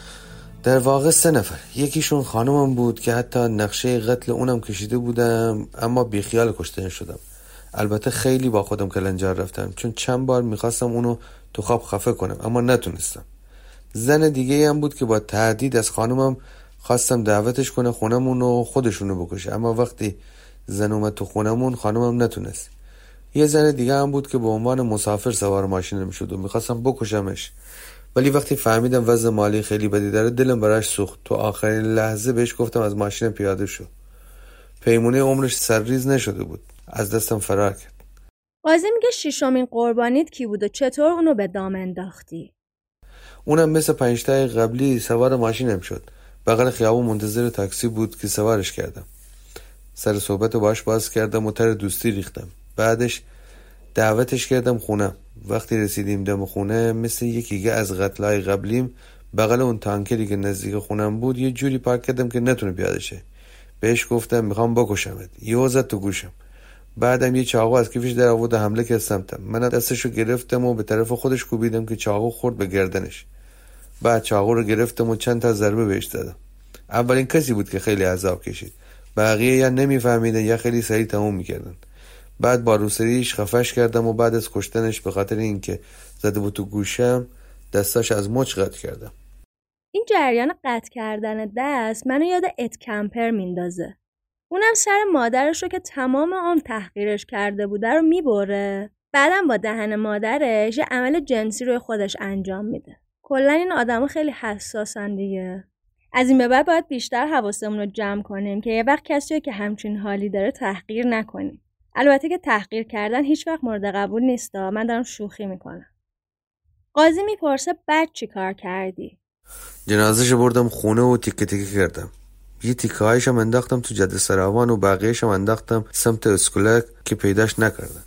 در واقع سه نفر. یکیشون خانمم بود که حتی نقشه قتل اونم کشیده بودم اما بیخیال کشته شدم. البته خیلی با خودم کلنجار رفتم چون چند بار میخواستم اونو تو خواب خفه کنم اما نتونستم. زن دیگه هم بود که با تهدید از خانمم خواستم دعوتش کنه خونمون و خودشونو بکشه، اما وقتی زن اومد تو خونمون خانمم نتونست. یه زن دیگه هم بود که به عنوان مسافر سوار ماشینم شد و میخواستم بکشمش، ولی وقتی فهمیدم وضع مالی خیلی بدی داره دلم براش سوخت. تو آخرین لحظه بهش گفتم از ماشین پیاده شو. پیمونه عمرش سرریز نشده بود. از دستم فرار کرد. قاضی میگه ششمین قربانیت کی بود و چطور اونو به دام انداختی؟ اونم مثل پنج تای قبلی سوار ماشینم شد. بغل خیابون منتظر تاکسی بود که سوارش کردم. سر صحبت باهاش باز کردم و تر دوستی ریختم. بعدش دعوتش کردم خونم. وقتی رسیدیم دم خونه مثل یکی از قتلای قبلیم بغل اون تانکری که نزدیک خونم بود یه جوری پارک کردم که نتونه پیاده شه. بهش گفتم میخوام بکشمت. یهو زد تو گوشم. بعدم یه چاقو از کیفش در آورد و حمله کرد سمتم. من دستشو گرفتم و به طرف خودش کوبیدم که چاقو خورد به گردنش. بعد چاقو رو گرفتم و چند تا ضربه بهش دادم. اولین کسی بود که خیلی عذاب کشید. بقیه یا نمیفهمیدن یا خیلی سریع تموم میکردن. بعد با روسریش خفش کردم و بعد از کشتنش به خاطر اینکه زده بود تو گوشم دستاش از مچ قطع کردم. این جریان قطع کردن دست منو یاد اد کمپر میندازه. اونم سر مادرش رو که تمام عمر تحقیرش کرده بوده رو میبره، بعدم با دهن مادرش یه عمل جنسی روی خودش انجام میده. کلا این آدما خیلی حساسن دیگه. از این به بعد باید بیشتر حواسمون رو جمع کنیم که یه وقت کسی که همچین حالی داره تحقیر نکنیم. البته که تحقیر کردن هیچ وقت مورد قبول نیست، من دارم شوخی میکنم. قاضی میپرسه بعد چی کار کردی؟ جنازه‌شو بردم خونه و تیکه تیکه کردم. یه تیکه هایشم انداختم تو جاده سراوان و بقیه‌شم انداختم سمت اسکولک که پیداش نکردن.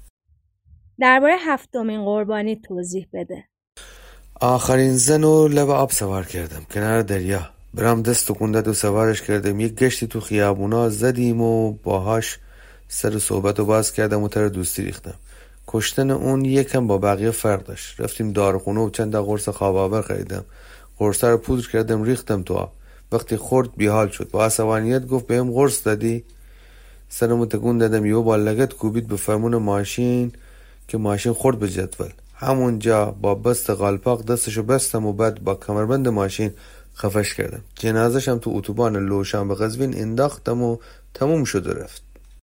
درباره هفتمین قربانی توضیح بده. آخرین زن رو لب آب سوار کردم کنار دریا. برام دست و کندد و سوارش کردم. یک گشتی تو خیابونا زدیم و باهاش سر صحبت رو باز کردم و تر دوستی ریختم. کشتن اون یکم با بقیه فرق داشت. رفتیم داروخونه و چند تا قرص خواب آور خریدم. قرصا رو پودر کردم ریختم تو آب. وقتی خورد بیحال شد. با عصبانیت گفت بهم قرص دادی؟ سرمو تکون دادم. یهو با لگد کوبید به فرمون ماشین که ماشین خورد به جدول. همونجا با بست قالپاق دستشو بستم و بعد با کمربند ماشین خفش کردم. جنازش هم تو اتوبان لوشن به قزوین انداختم و تموم شد و رفت.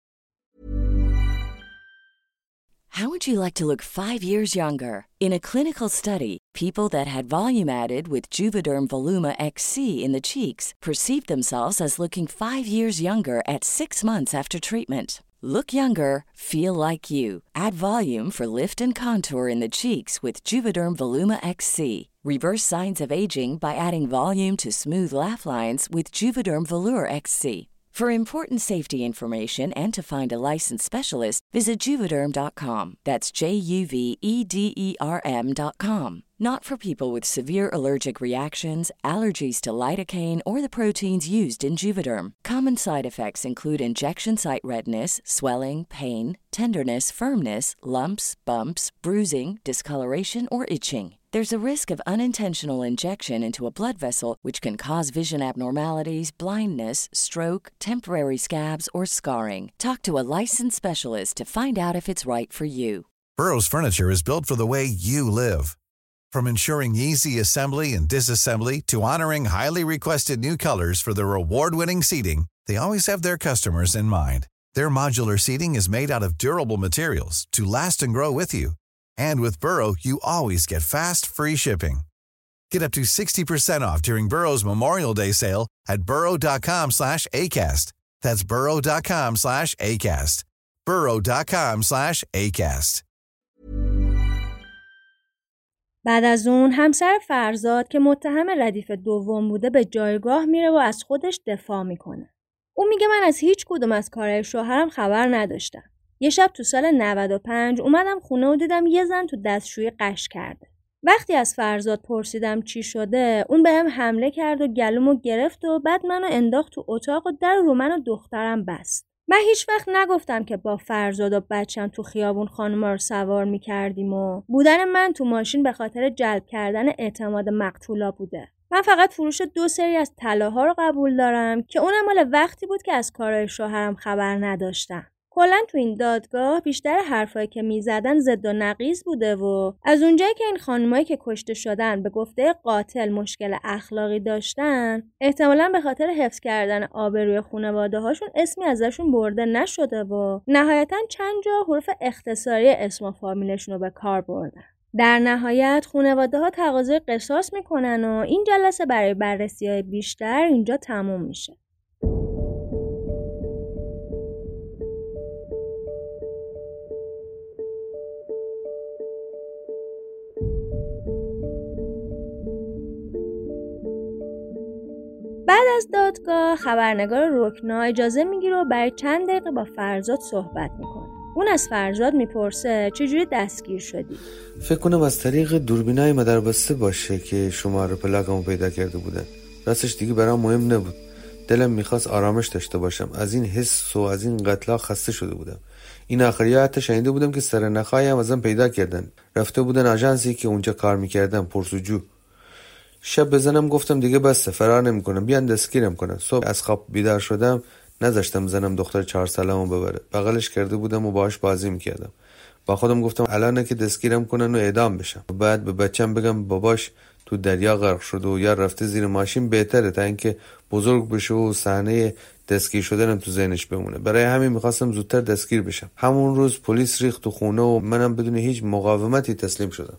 How would you like to look five years younger? In a clinical study, people that had volume added with Juvederm Voluma X C in the cheeks perceived themselves as looking five years younger at six months after treatment. Look younger, feel like you. Add volume for lift and contour in the cheeks with Juvederm Voluma X C. Reverse signs of aging by adding volume to smooth laugh lines with Juvederm Volure X C. For important safety information and to find a licensed specialist, visit Juvederm dot com. That's J U V E D E R M dot com. Not for people with severe allergic reactions, allergies to lidocaine, or the proteins used in Juvederm. Common side effects include injection site redness, swelling, pain, tenderness, firmness, lumps, bumps, bruising, discoloration, or itching. There's a risk of unintentional injection into a blood vessel, which can cause vision abnormalities, blindness, stroke, temporary scabs, or scarring. Talk to a licensed specialist to find out if it's right for you. Burrow's furniture is built for the way you live. From ensuring easy assembly and disassembly to honoring highly requested new colors for their award-winning seating, they always have their customers in mind. Their modular seating is made out of durable materials to last and grow with you. And with Burrow, you always get fast, free shipping. Get up to sixty percent off during Burrow's Memorial Day sale at burrow.com slash ACAST. That's burrow.com slash ACAST. burrow.com slash ACAST. بعد از اون همسر فرزاد که متهم ردیف دوم بوده به جایگاه میره و از خودش دفاع میکنه. اون میگه من از هیچ کدوم از کارهای شوهرم خبر نداشتم. یه شب تو سال نود و پنج اومدم خونه و دیدم یه زن تو دستشویی غش کرده. وقتی از فرزاد پرسیدم چی شده، اون بهم حمله کرد و گلومو گرفت و بعد منو انداخت تو اتاق و در رو من و دخترم بست. من هیچ وقت نگفتم که با فرزاد و بچم تو خیابون خانوما رو سوار می‌کردیم و بودن من تو ماشین به خاطر جلب کردن اعتماد مقتولا بوده. من فقط فروش دو سری از طلاها رو قبول دارم که اونم مال وقتی بود که از کارهای شوهرم خبر نداشتم. کلا تو این دادگاه بیشتر حرفایی که میزدن ضد و نقیض بوده و از اونجایی که این خانمایی که کشته شدن به گفته قاتل مشکل اخلاقی داشتن، احتمالاً به خاطر حفظ کردن آبروی خانواده هاشون اسمی ازشون برده نشده و نهایتاً چند جا حروف اختصاری اسم و فامیلشون رو به کار بردن. در نهایت خانواده ها تقاضای قصاص میکنن و این جلسه برای بررسی‌های بیشتر اینجا تموم میشه. بعد از دادگاه خبرنگار رکنا اجازه میگیره و برای چند دقیقه با فرزاد صحبت میکنه. اون از فرزاد میپرسه چجوری دستگیر شدی؟ فکر کنم از طریق دوربینای مدربسته باشه که شماره پلاکمو پیدا کرده بودن. راستش دیگه برام مهم نبود. دلم میخواست آرامش داشته باشم. از این حس و از این قتلا خسته شده بودم. این آخریا حتی شنیده بودم که سرنخایی هم ازم پیدا کردن. رفته بودن آژانسی که اونجا کار میکردم، پرسجو. شب بزنم گفتم دیگه بسته، فرار نمیکنم، بیان دستگیرم کنن. صبح از خواب بیدار شدم، نذاشتم زنم دختر چهار سالمو ببره. بغلش کرده بودم و باهاش بازی میکردم. با خودم گفتم الان که دستگیرم کنن و اعدام بشم. بعد به بچم بگم باباش تو دریا غرق شده و یا رفته زیر ماشین، بهتره تا اینکه بزرگ بشه و صحنه دستگیر شدنم تو ذهنش بمونه. برای همین میخواستم زودتر دستگیر بشم. همون روز پلیس ریخت تو خونه و منم بدون هیچ مقاومتی تسلیم شدم.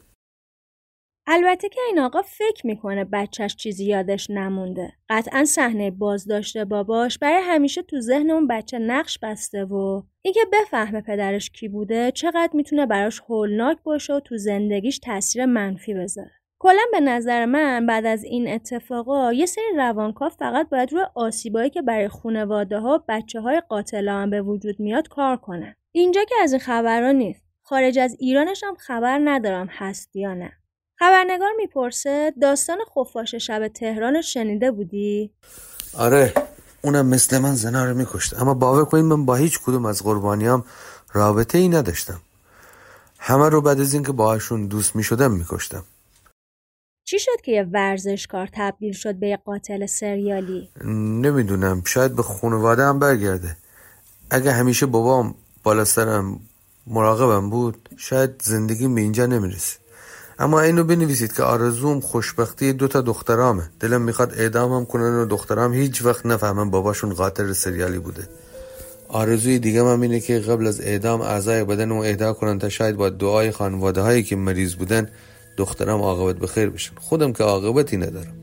البته که این آقا فکر میکنه بچهش چیزی یادش نمونده. قطعا صحنه بازداشت باباش برای همیشه تو ذهن اون بچه نقش بسته و اینکه بفهمه پدرش کی بوده چقدر میتونه براش هولناک باشه و تو زندگیش تاثیر منفی بذاره. کلا به نظر من بعد از این اتفاقا یه سری روانکاو فقط باید روی آسیبایی که برای خانواده ها و بچه های قاتلان به وجود میاد کار کنن. اینجا که از این خبرها نیست. خارج از ایرانش هم خبر ندارم هست یا نه. خبرنگار میپرسه داستان خفاش شب تهران شنیده بودی؟ آره، اونم مثل من زنا رو میکشت، اما باور کنید من با هیچ کدوم از قربانیام رابطه ای نداشتم. همه رو بعد از اینکه باهاشون دوست میشدم میکشتم. چی شد که یه ورزشکار تبدیل شد به یه قاتل سریالی؟ نمیدونم، شاید به خانواده هم برگرده. اگه همیشه بابام بالا سرم مراقبم بود شاید زندگیم به اینجا نمیرسه. اما اینو بنویسید که آرزوم خوشبختی دوتا دخترامه. دلم میخواد اعدامم کنن و دخترام هیچ وقت نفهمن باباشون قاتل سریالی بوده. آرزوی دیگه من اینه که قبل از اعدام اعضای بدنمو اهدا کنن تا شاید با دعای خانواده هایی که مریض بودن دخترام عاقبت بخیر بشن. خودم که عاقبتی ندارم.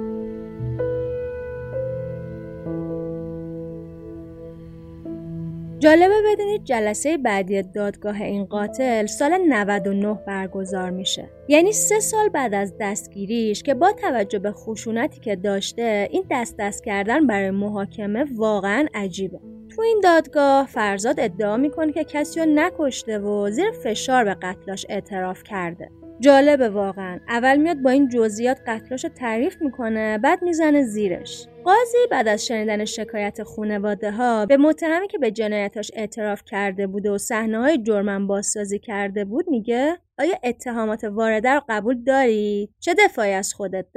جالبه بدونید جلسه بعدی دادگاه این قاتل سال نود و نه برگزار میشه. یعنی سه سال بعد از دستگیریش که با توجه به خشونتی که داشته این دست دست کردن برای محاکمه واقعا عجیبه. تو این دادگاه فرزاد ادعا میکنه که کسی رو نکشته و زیر فشار به قتلاش اعتراف کرده. جالبه واقعا. اول میاد با این جزئیات قتلاشو تعریف میکنه، بعد میزنه زیرش. قاضی بعد از شنیدن شکایت خانواده ها به متهمی که به جنایتاش اعتراف کرده بود و صحنه‌های جرم بازسازی کرده بود میگه آیا اتهامات وارده رو قبول داری؟ چه دفاعی از خودت داری؟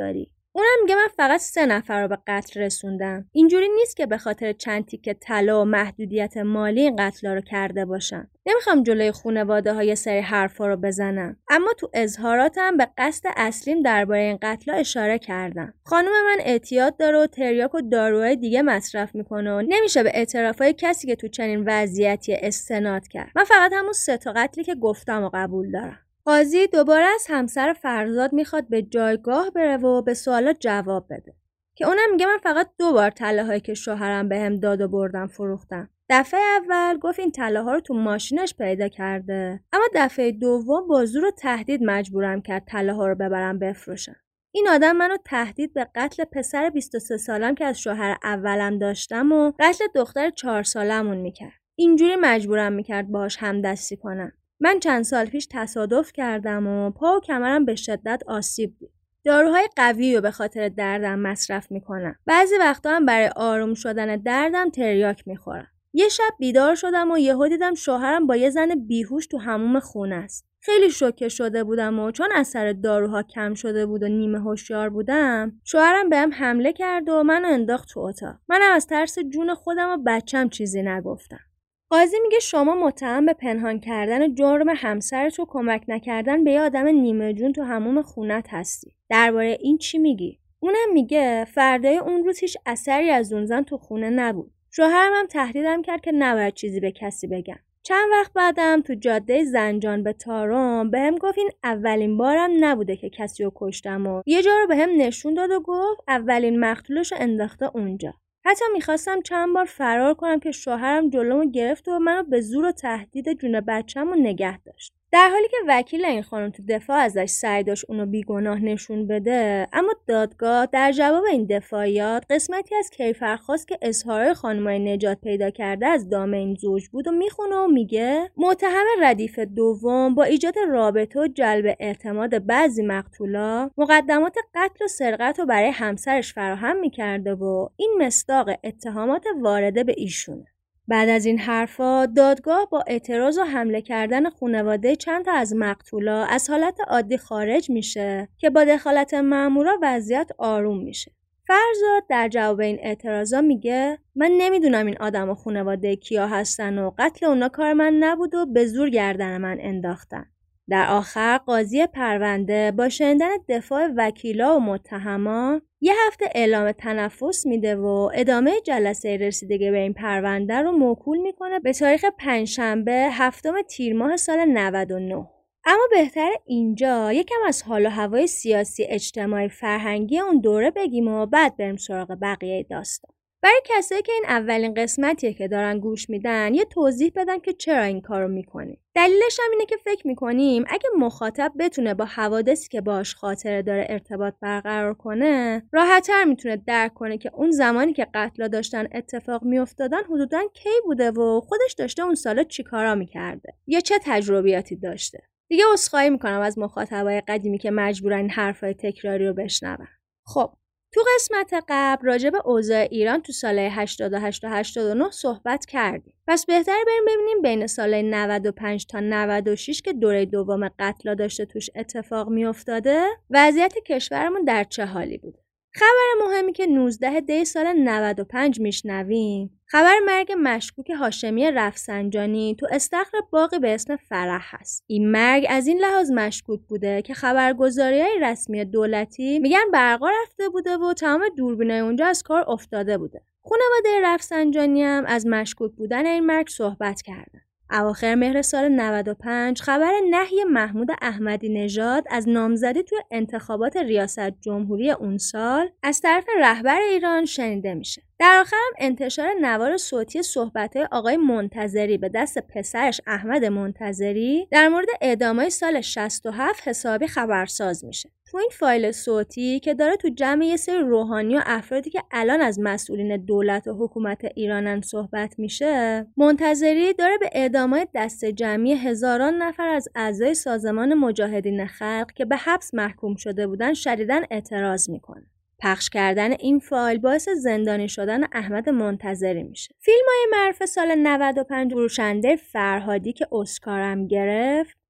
اونم میگه من فقط سه نفر رو به قتل رسوندم. اینجوری نیست که به خاطر چند تیکه طلا و محدودیت مالی این قتلا رو کرده باشم. نمیخوام جلوی خانواده ها یه سری حرفا رو بزنم، اما تو اظهاراتم به قصد اصلیم درباره این قتلا اشاره کردم. خانم من اعتیاد داره و تریاک و داروهای دیگه مصرف میکنه و نمیشه به اعترافای کسی که تو چنین وضعیتی استناد کرد. من فقط همون سه تا قتلی که گفتم و قبول دارم. قاضی دوباره از همسر فرزاد میخواد به جایگاه بره و به سوالات جواب بده که اونم میگه من فقط دو بار طلاهایی که شوهرم بهم داد و بردم فروختم. دفعه اول گفت این طلاها رو تو ماشینش پیدا کرده، اما دفعه دوم با زور و تهدید مجبورم کرد طلاها رو ببرم بفروشم. این آدم منو تهدید به قتل پسر بیست و سه سالم که از شوهر اولم داشتم و قتل دختر چهار سالمون میکرد. اینجوری مجبورم میکرد باهاش همدستی کنم. من چند سال پیش تصادف کردم و پا و کمرم به شدت آسیب دید. داروهای قوی رو به خاطر دردم مصرف میکنم. بعضی وقتا هم برای آروم شدن دردم تریاک میخورم. یه شب بیدار شدم و یهو دیدم شوهرم با یه زن بیهوش تو حموم خونه است. خیلی شوکه شده بودم و چون اثر داروها کم شده بود و نیمه هوشیار بودم، شوهرم بهم حمله کرد و منو انداخت تو اتاق. منم از ترس جون خودم و بچم چیزی نگفتم. قاضی میگه شما متهم به پنهان کردن جرم همسرت و کمک نکردن به یه آدم نیمه جون تو حموم خونت هستی. درباره این چی میگی؟ اونم میگه فردای اون روز هیچ اثری از اون زن تو خونه نبود. شوهرم هم تهدیدم کرد که نباید چیزی به کسی بگم. چند وقت بعدم تو جاده زنجان به تارم بهم گفت این اولین بارم نبوده که کسی رو کشتم و یه جا رو بهم نشون داد و گفت اولین مقتولش رو انداخته اونجا. حتی میخواستم چند بار فرار کنم که شوهرم جلومو گرفت و منو به زور و تهدید جون بچه‌مو نگه داشت. در حالی که وکیل این خانم تو دفاع ازش سعی داشت اونو بیگناه نشون بده، اما دادگاه در جواب این دفاعیات قسمتی از کیفر خواست که اظهارهای خانمای نجات پیدا کرده از دام این زوج بود و میخونه و میگه متهم ردیف دوم با ایجاد رابطه و جلب اعتماد بعضی مقتولا مقدمات قتل و سرقت رو برای همسرش فراهم میکرده و این مصداق اتهامات وارده به ایشونه. بعد از این حرفا دادگاه با اعتراض و حمله کردن خانواده چند تا از مقتولا از حالت عادی خارج میشه که با دخالت مأمورا وضعیت آروم میشه. فرزاد در جواب این اعتراضا میگه من نمیدونم این آدم و خانواده کیا هستن و قتل اونا کار من نبود و به زور گردن من انداختن. در آخر قاضی پرونده با شنیدن دفاع وکیلا و متهما یه هفته اعلام تنفس میده و ادامه جلسه رسیدگی به این پرونده رو موکول میکنه به تاریخ پنجشنبه هفتم تیر ماه سال نود و نه. اما بهتر اینجا یکم از حال و هوای سیاسی اجتماعی فرهنگی اون دوره بگیم و بعد بریم سراغ بقیه داستان. برای کسایی که این اولین قسمتیه که دارن گوش میدن یه توضیح بدم که چرا این کارو میکنیم. دلیلش هم اینه که فکر میکنیم اگه مخاطب بتونه با حوادثی که باهاش خاطره داره ارتباط برقرار کنه، راحت‌تر میتونه درک کنه که اون زمانی که قتلا داشتن اتفاق میافتادن حدوداً کی بوده و خودش داشته اون سالا چیکارا میکرده یا چه تجربیاتی داشته. دیگه عذرخواهی میکنم از مخاطبای قدیمی که مجبورن این حرفای تکراری رو بشنون. خب تو قسمت قبل راجع به اوضاع ایران تو سالهای هشتاد و هشت تا هشتاد و نه صحبت کردیم. پس بهتره بریم ببینیم بین سالهای نود و پنج تا نود و شش که دوره دوم قتلا داشته توش اتفاق می افتاده، وضعیت کشورمون در چه حالی بوده. خبر مهمی که نوزده دی سال نود و پنج میشنویم خبر مرگ مشکوک هاشمی رفسنجانی تو استخر باغی به اسم فرح هست. این مرگ از این لحاظ مشکوک بوده که خبرگزاری‌های رسمی دولتی میگن برقا رفته بوده و تمام دوربینای اونجا از کار افتاده بوده. خانواده رفسنجانی هم از مشکوک بودن این مرگ صحبت کردن. اواخر مهر سال نود و پنج خبر نهی محمود احمدی نژاد از نامزدی توی انتخابات ریاست جمهوری اون سال از طرف رهبر ایران شنیده میشه. در آخر هم انتشار نوار صوتی صحبت‌های آقای منتظری به دست پسرش احمد منتظری در مورد اعدام‌های سال شصت و هفت حسابی خبرساز میشه. تو این فایل صوتی که داره تو جمع یه سری روحانی و افرادی که الان از مسئولین دولت و حکومت ایرانن صحبت میشه، منتظری داره به اعدام‌های دست جمعی هزاران نفر از اعضای سازمان مجاهدین خلق که به حبس محکوم شده بودن شدیداً اعتراض میکنه. پخش کردن این فایل باعث زندانی شدن احمد منتظری میشه. فیلم‌های معروف سال نود و پنج فروشنده فرهادی که اسکارم گرفت،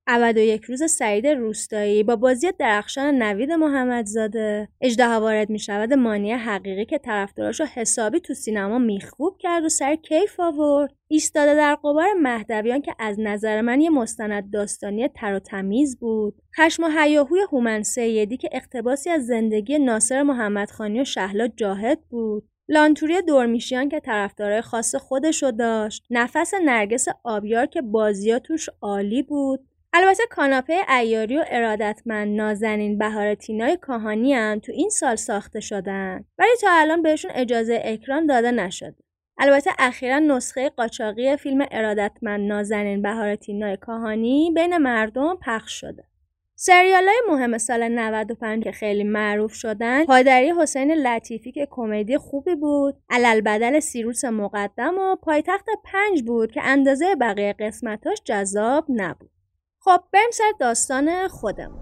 ابد و یک روز سعید روستایی با بازی درخشان نوید محمدزاده، اژدها وارد می‌شود مانی حقیقی که طرفداراشو حسابی تو سینما میخکوب کرد و سر کیف آورد، ایستاده در غبار مهدویان که از نظر من یه مستند داستانی تر و تمیز بود، خشم و هیاهوی هومن سیدی که اقتباسی از زندگی ناصر محمدخانی و شهلا جاهد بود، لانتوری دورمیشیان که طرفدارای خاص خودشو داشت، نفس نرگس آبیار که بازی‌ها توش عالی بود. البته کاناپه عیاری و ارادتمند نازنین بهار تینای کاهانی هم تو این سال ساخته شدن ولی تا الان بهشون اجازه اکران داده نشده. البته اخیراً نسخه قاچاقی فیلم ارادتمند نازنین بهار تینای کاهانی بین مردم پخش شده. سریال‌های مهم سال نود و پنج که خیلی معروف شدن، پادری حسین لطیفی که کمدی خوبی بود، علالبدل سیروس مقدم و پایتخت پنج بود که اندازه بقیه قسمتاش جذاب نبود. خب بریم سر داستان خودمون.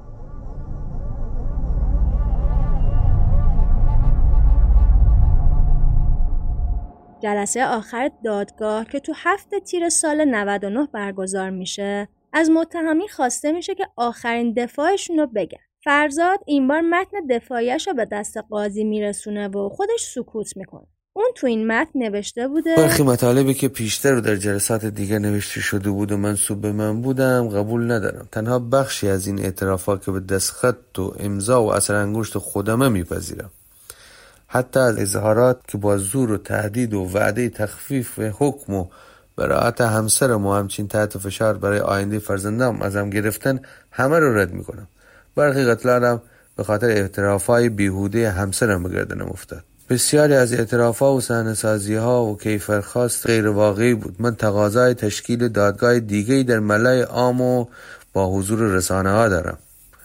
جلسه آخر دادگاه که تو هفت تیر سال نود و نه برگزار میشه، از متهمی خواسته میشه که آخرین دفاعشون رو بگن. فرزاد این بار متن دفاعیش رو به دست قاضی میرسونه و خودش سکوت میکنه. اون تو این متن نوشته بوده برخی مطالبی که پیشتر و در جلسات دیگر نوشته شده بود و منسوب به من بودم قبول ندارم. تنها بخشی از این اعترافات که به دستخط و امضا و اثر انگشت خودمه میپذیرم. حتی از اظهارات که با زور و تهدید و وعده تخفیف حکم و براءت همسرم و همچین تحت فشار برای آینده فرزندم ازم گرفتن همه رو رد میکنم. برخی قتلانم به خاطر اعترافای بیهوده همسرم به گردنم افتاد. بسیاری از اعترافات و صحنه‌سازی‌ها و کیفرخواست غیر واقعی بود. من تقاضای تشکیل دادگاه دیگه‌ای در ملأ عام و با حضور رسانه‌ها دارم.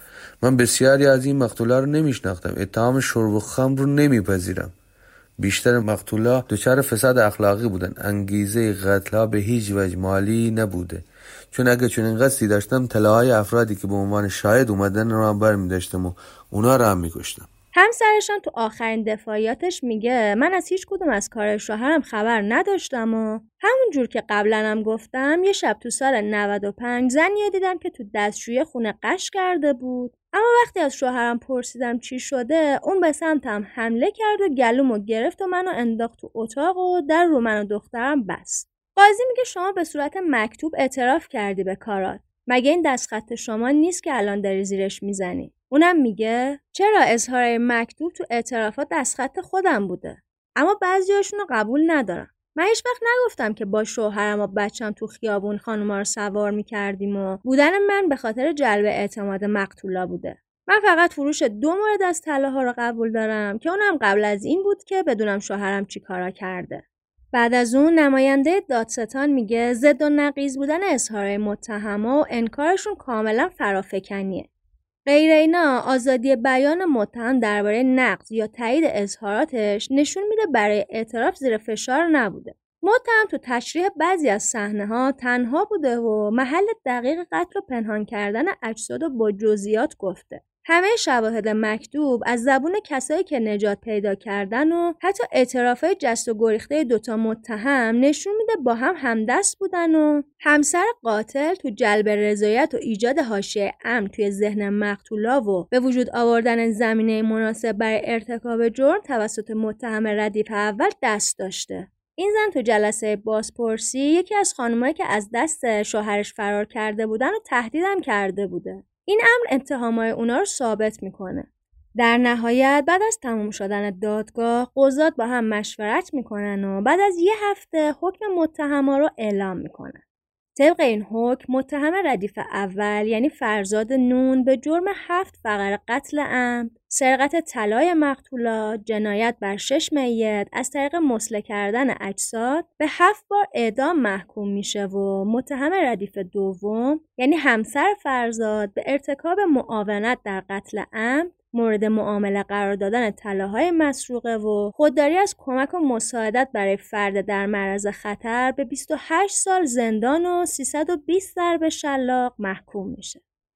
من بسیاری از این مقتولا رو نمیشناختم. اتهام شرب خمر رو نمیپذیرم. بیشتر مقتولا دچار فساد اخلاقی بودن. انگیزه قتل‌ها به هیچ وجه مالی نبوده. چون اگه چون این قصدی داشتم طلاهای افرادی که به عنوان شاهد اومدن رو هم برمی داشتم و اونا رو هم میکشتم. همسرشان تو آخرین دفاعیاتش میگه من از هیچ کدوم از کار شوهرم خبر نداشتم و همون جور که قبلا هم گفتم یه شب تو سال نود و پنج زنی دیدم که تو دستشویی خونه قش کرده بود، اما وقتی از شوهرم پرسیدم چی شده اون به سمتم حمله کرد و گلومو گرفت و منو انداخت تو اتاق و در رو من و دخترم بست. قاضی میگه شما به صورت مکتوب اعتراف کردی به کارات، مگه این دستخط شما نیست که الان داری زیرش میزنی؟ اونم میگه چرا اظهار مکتوب تو اعترافات دستخط خودم بوده، اما بعضیاشون رو قبول ندارم. من هیچ وقت نگفتم که با شوهرم و بچم تو خیابون خانوما رو سوار میکردیم و بودن من به خاطر جلب اعتماد مقتولا بوده. من فقط فروش دو مورد از طلاها رو قبول دارم که اونم قبل از این بود که بدونم شوهرم چی کارا کرده. بعد از اون نماینده دادستان میگه ضد و نقیض بودن اظهارهای متهما و انکارشون کاملا فرافکنیه. غیر اینا آزادی بیان متهم درباره نقض یا تایید اظهاراتش نشون میده برای اعتراف زیر فشار نبوده. متهم تو تشریح بعضی از صحنه‌ها تنها بوده و محل دقیق قتل و پنهان کردن اجساد با جزئیات گفته. همه شواهد مکتوب از زبون کسایی که نجات پیدا کردن و حتی اعترافای جست و گریخته دوتا متهم نشون میده با هم همدست بودن و همسر قاتل تو جلب رضایت و ایجاد حاشیه امن توی ذهن مقتولا و به وجود آوردن زمینه مناسب برای ارتکاب جرم توسط متهم ردیف اول دست داشته. این زن تو جلسه بازپرسی یکی از خانمایی که از دست شوهرش فرار کرده بودن و تهدیدم کرده بوده. این امر اتهامای اونا رو ثابت میکنه. در نهایت بعد از تموم شدن دادگاه قضات با هم مشورت میکنن و بعد از یه هفته حکم متهما رو اعلام میکنن. طبق این حکم متهم ردیف اول یعنی فرزاد نون به جرم هفت فقره قتل عمد، سرقت طلای مقتولا، جنایت بر شش میت از طریق مسله کردن اجساد به هفت بار اعدام محکوم میشه و متهم ردیف دوم یعنی همسر فرزاد به ارتکاب معاونت در قتل عمد، مورد معامله قرار دادن طلاهای مسروقه و خودداری از کمک و مساعدت برای فرد در معرض خطر به بیست و هشت سال زندان و سیصد و بیست ضرب شلاق محکوم میشه.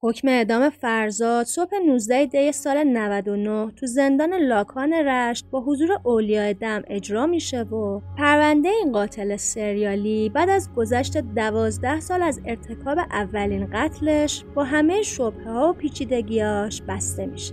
حکم اعدام فرزاد صبح نوزدهم دی سال نود و نه تو زندان لاکان رشت با حضور اولیاء دم اجرا میشه و پرونده این قاتل سریالی بعد از گذشت دوازده سال از ارتکاب اولین قتلش با همه شبهه‌ها و پیچیدگیاش بسته میشه.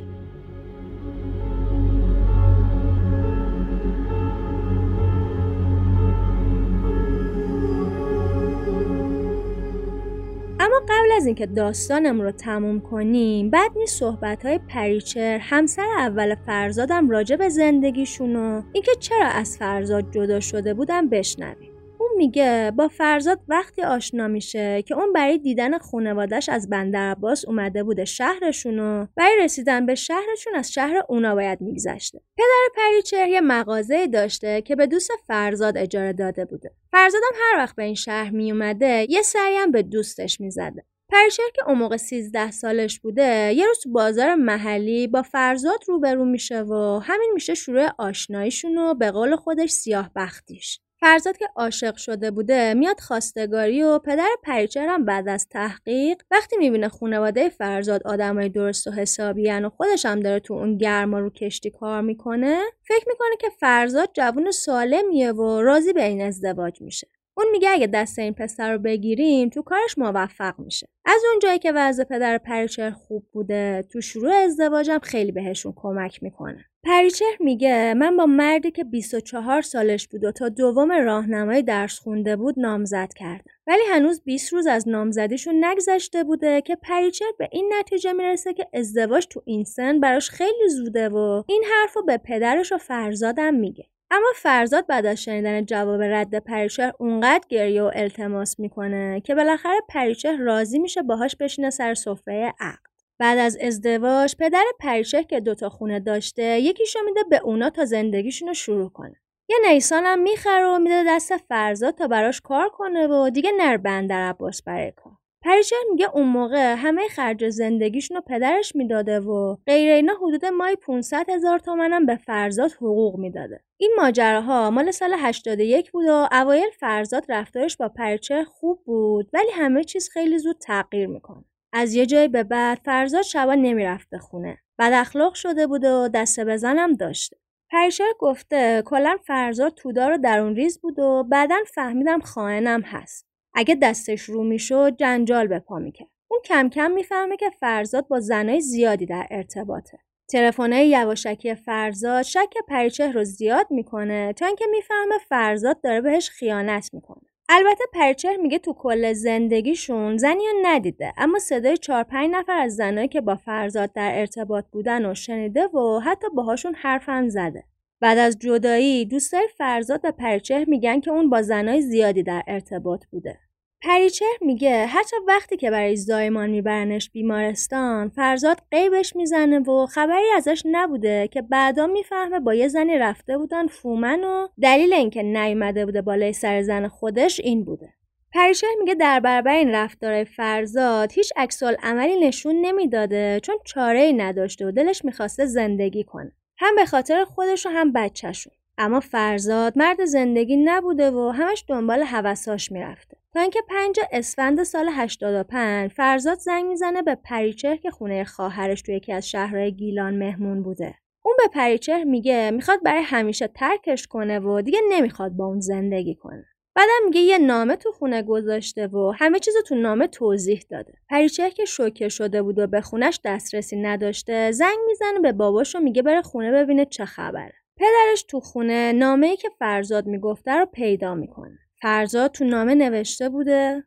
اما قبل از اینکه داستانمون رو تموم کنیم، بعد نیست صحبت‌های پریچر همسر اول فرزادم راجع به زندگیشون و اینکه چرا از فرزاد جدا شده بودن بشنویم. اون میگه با فرزاد وقتی آشنا میشه که اون برای دیدن خانواده‌اش از بندرعباس اومده بوده شهرشون و برای رسیدن به شهرشون از شهر اونا باید میگذشته. پدر پریچر یه مغازه‌ای داشته که به دوست فرزاد اجاره داده بوده. فرزادم هر وقت به این شهر میومده یه سری هم به دوستش میزده. پریچر که اون موقع سیزده سالش بوده یه روز تو بازار محلی با فرزاد روبرو میشه و همین میشه شروع آشناییشون و به قول خودش سیاه بختیش. فرزاد که عاشق شده بوده میاد خواستگاری و پدر پریچر هم بعد از تحقیق وقتی میبینه خانواده فرزاد آدمای درست و حسابیان و خودش هم داره تو اون گرما رو کشتی کار میکنه فکر میکنه که فرزاد جوون سالمیه و راضی به این ازدواج میشه. اون میگه اگه دست این پسر رو بگیریم تو کارش موفق میشه. از اون جایی که وضع پدر پریچر خوب بوده تو شروع ازدواجم خیلی بهشون کمک میکنه. پریچر میگه من با مردی که بیست و چهار سالش بود و تا دوم راهنمایی درس خونده بود نامزد کردم. ولی هنوز بیست روز از نامزدیشون نگذشته بوده که پریچر به این نتیجه میرسه که ازدواج تو این سن براش خیلی زوده و این حرفو به پدرش و فرزادم میگه. اما فرزاد بعد از شنیدن جواب رد پریچر اونقدر گریه و التماس میکنه که بالاخره پریچر راضی میشه باهاش بشینه سر سفره عقد. بعد از ازدواج پدر پریچر که دوتا خونه داشته یکیشو میده به اونا تا زندگیشونو شروع کنه. یه نیسان هم میخره و میده دست فرزاد تا براش کار کنه و دیگه نر بندرعباس برای کار. پریچر میگه اون موقع همه خرج زندگیشونو پدرش میداده و غیر اینا حدود مای پانصد هزار تومن هم به فرزاد حقوق میداده. این ماجراها مال سال هشتاد و یک بود و اوایل فرزاد رفتارش با پریچر خوب بود ولی همه چیز خیلی زود تغییر میکنه. از یه جایی به بعد فرزاد شبا نمیرفته خونه. بد اخلاق شده بود و دست بزنم داشته. پریچر گفته کلا فرزاد تودار و درون ریز بود و بعداً فهمیدم خائنم هست. اگه دستش رو میشد جنجال به پا میکرد. اون کم کم میفهمه که فرزاد با زنای زیادی در ارتباطه. تلفن‌های یواشکی فرزاد شک پریچر رو زیاد میکنه تا اینکه میفهمه فرزاد داره بهش خیانت میکنه. البته پریچر میگه تو کل زندگیشون زنی رو ندیده اما صدای چهار پنج نفر از زنایی که با فرزاد در ارتباط بودن و شنیده و حتی باهاشون حرف هم زده. بعد از جدایی دوستای فرزاد به پریچر میگن که اون با زنای زیادی در ارتباط بوده. پریچر میگه حتی وقتی که برای زایمان میبرنش بیمارستان فرزاد غیبش میزنه و خبری ازش نبوده که بعدا میفهمه با یه زنی رفته بودن فومن و دلیل اینکه نیومده بوده بالای سر زن خودش این بوده. پریچر میگه در برابر این رفتار فرزاد هیچ عکس‌العملی نشون نمیداده چون چاره‌ای نداشته و دلش میخواسته زندگی کنه. هم به خاطر خودش و هم بچه‌شون. اما فرزاد مرد زندگی نبوده و همش دنبال هوساش میرفته. تا اینکه پنج اسفند سال هشتاد و پنج فرزاد زنگ میزنه به پریچر که خونه خواهرش توی یکی از شهرهای گیلان مهمون بوده. اون به پریچر میگه میخواد برای همیشه ترکش کنه و دیگه نمیخواد با اون زندگی کنه. بعدم میگه یه نامه تو خونه گذاشته و همه چیزو تو نامه توضیح داده. پریچر که شوکه شده بود و به خونش دسترسی نداشته زنگ میزنه به باباش و میگه بره خونه ببینه چه خبره. پدرش تو خونه نامه‌ای که فرزاد میگفته رو پیدا میکنه. فرزاد تو نامه نوشته بوده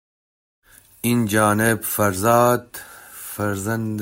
این جانب فرزاد فرزند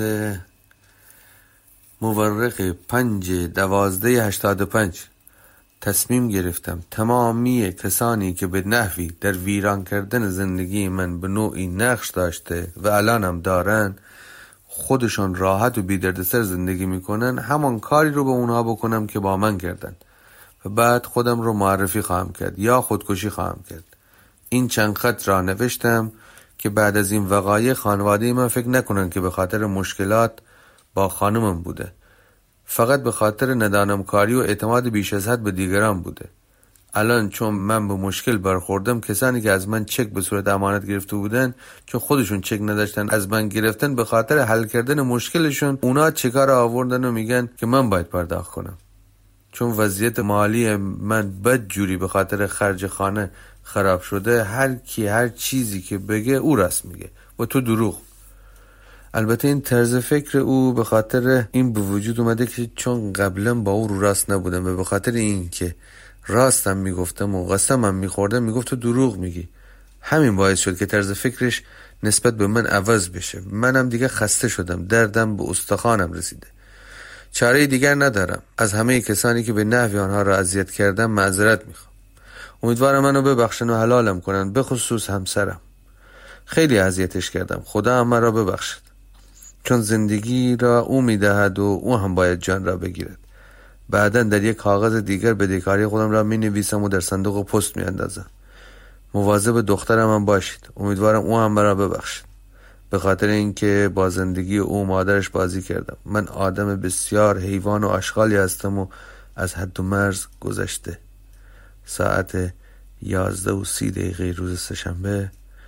مورخ پنج دوازده هشتاد و پنج تصمیم گرفتم تمامی کسانی که به نحوی در ویران کردن زندگی من به نوعی نقش داشته و الانم دارن خودشون راحت و بی دردسر زندگی میکنن همان کاری رو به اونها بکنم که با من کردن و بعد خودم رو معرفی خواهم کرد یا خودکشی خواهم کرد. این چند خط را نوشتم که بعد از این وقایع خانواده من فکر نکنن که به خاطر مشکلات با خانمم بوده، فقط به خاطر ندانمکاری و اعتماد بیش از حد به دیگران بوده. الان چون من به مشکل برخوردم، کسانی که از من چک به صورت امانت گرفته بودن چون خودشون چک نداشتن از من گرفتن، به خاطر حل کردن مشکلشون اونا چکا رو آوردن و میگن که من باید پرداخت کنم، چون وضعیت مالی من بد جوری به خاطر خرج خانه خراب شده. هر کی هر چیزی که بگه او راست میگه و تو دروغ. البته این طرز فکر او به خاطر این به وجود اومده که چون قبلا با او رو راست نبودم و به خاطر این که راستم میگفتم و قسمم میخوردم میگفت تو دروغ میگی، همین باعث شد که طرز فکرش نسبت به من عوض بشه. منم دیگه خسته شدم، دردم به استخوانم رسیده، چاره دیگر ندارم. از همه کسانی که به نحوی آنها را اذیت کردم معذرت میخوام. امیدوارم منو ببخشن و حلالم کنن، به خصوص همسرم. خیلی اذیتش کردم، خدا هم مرا ببخشد، چون زندگی را او میدهد و او هم باید جان را بگیرد. بعدن در یک کاغذ دیگر بدهکاری خودم را می نویسم و در صندوق پست می اندازم. مواظب دخترم هم باشید. امیدوارم او هم مرا ببخشد، به خاطر اینکه با زندگی او مادرش بازی کردم. من آدم بسیار حیوان و اشغالی هستم و از حد و مرز گذشته. ساعت یازده و سی دقیقه روز سه‌شنبه،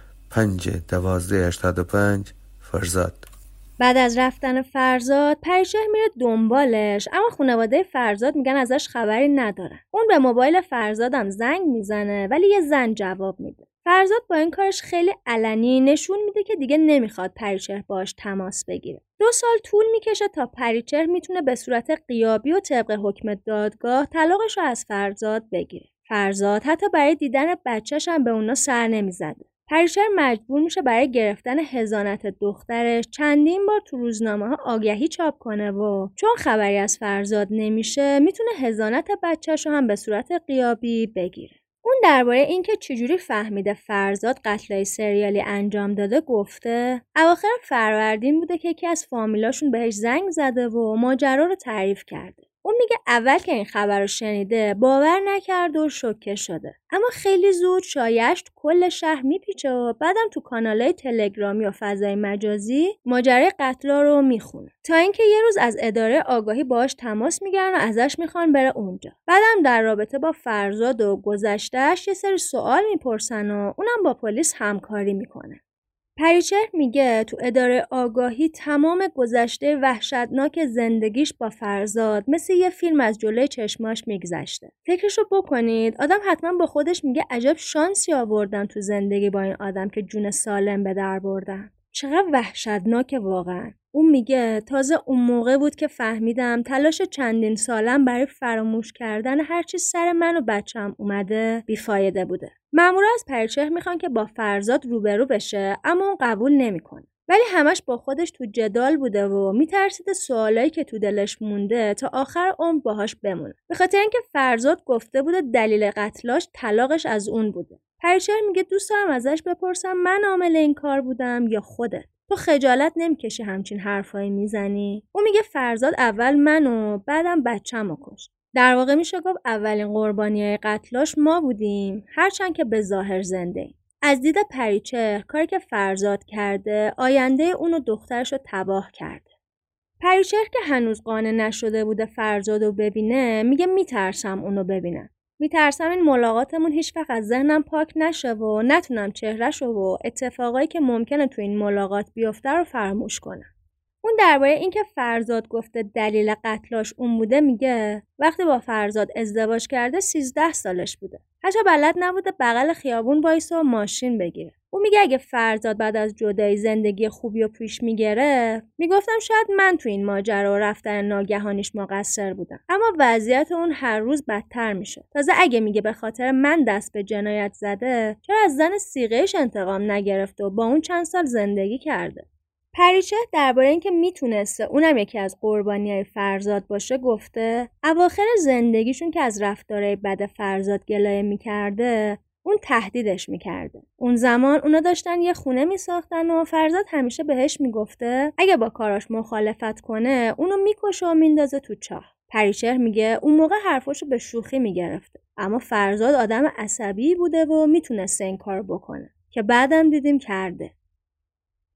پنج دوازده هشتاد و پنج، فرزاد. بعد از رفتن فرزاد، پریچهر میره دنبالش، اما خانواده فرزاد میگن ازش خبری ندارن. اون به موبایل فرزادم زنگ میزنه ولی یه زن جواب میده. فرزاد با این کارش خیلی علنی نشون میده که دیگه نمیخواد پریچهر باش تماس بگیره. دو سال طول میکشه تا پریچهر میتونه به صورت غیابی و طبق حکم دادگاه طلاقش رو از فرزاد بگیره. فرزاد حتی برای دیدن بچه‌ش هم به اونا سر نمیزده. پریچهر مجبور میشه برای گرفتن حضانت دخترش چندین بار تو روزنامه ها آگهی چاپ کنه و چون خبری از فرزاد نمیشه میتونه حضانت بچه‌شو هم به صورت غیابی بگیره. اون درباره اینکه چجوری فهمیده فرزاد قتلای سریالی انجام داده گفته اواخر فروردین بوده که یکی از فامیلاشون بهش زنگ زده و ماجرا رو تعریف کرده. اون میگه اول که این خبر رو شنیده باور نکرد و شوکه شده، اما خیلی زود شایعش تو کل شهر میپیچه و بعدم تو کانالای تلگرامی و فضای مجازی ماجرای قتلا رو میخونه، تا اینکه یه روز از اداره آگاهی باهاش تماس میگیرن و ازش میخوان بره اونجا. بعدم در رابطه با فرزاد و گذشته‌اش یه سری سوال میپرسن و اونم با پلیس همکاری میکنه. پریچهر میگه تو اداره آگاهی تمام گذشته وحشتناک زندگیش با فرزاد مثل یه فیلم از جلوی چشماش میگذشته. فکرشو بکنید، آدم حتما با خودش میگه عجب شانسی آوردم تو زندگی با این آدم که جون سالم به در بردم. چقدر وحشتناک واقعا. اون میگه تازه اون موقع بود که فهمیدم تلاش چندین سالم برای فراموش کردن هر چی سر من و بچم اومده بیفایده بوده. مامورا از پریچهر میخوان که با فرزاد روبرو بشه، اما اون قبول نمیکنه. ولی همش با خودش تو جدال بوده و میترسیده سوالایی که تو دلش مونده تا آخر عمر باهاش بمونه. به خاطر اینکه فرزاد گفته بوده دلیل قتلاش طلاقش از اون بوده. پریچهر میگه دوست دارم ازش بپرسم من عامل این کار بودم یا خودت؟ تو خجالت نمیکشی همچین حرفایی میزنی؟ اون میگه فرزاد اول منو بعدم بچه‌مو کشت. در واقع میشه گفت اولین قربانیای قتلاش ما بودیم، هرچند که به ظاهر زنده ایم. از دید پریچهر کاری که فرزاد کرده آینده اون و دخترش رو تباه کرده. پریچهر که هنوز قانع نشده بوده فرزادو ببینه میگه میترسم اونو ببینم. میترسم این ملاقاتمون هیچ وقت از ذهنم پاک نشه و نتونم چهرهشو و اتفاقایی که ممکنه تو این ملاقات بیفته رو فراموش کنم. اون درباره اینکه فرزاد گفته دلیل قتلاش اون بوده میگه وقتی با فرزاد ازدواج کرده سیزده سالش بوده. حتی بلد نبوده بغل خیابون وایسه و ماشین بگیره. اون میگه اگه فرزاد بعد از جدایی زندگی خوبی رو پیش میگره میگفتم شاید من تو این ماجرا و رفتن ناگهانیش مقصر بودم، اما وضعیت اون هر روز بدتر میشه. تازه اگه میگه به خاطر من دست به جنایت زده، چرا از زن صیغه‌اش انتقام نگرفته و با اون چند سال زندگی کرده؟ پریچهر درباره اینکه میتونسته اونم یکی از قربانیای فرزاد باشه گفته اواخر زندگیشون که از رفتارهای بد فرزاد گلایه میکرده اون تهدیدش میکرده. اون زمان اونا داشتن یه خونه میساختن و فرزاد همیشه بهش میگفته اگه با کاراش مخالفت کنه اونو میکشه و میندازه تو چاه. پریچهر میگه اون موقع حرفاشو به شوخی میگرفته، اما فرزاد آدم عصبی بوده و میتونسته این کار بکنه که بعدم دیدیم کرده.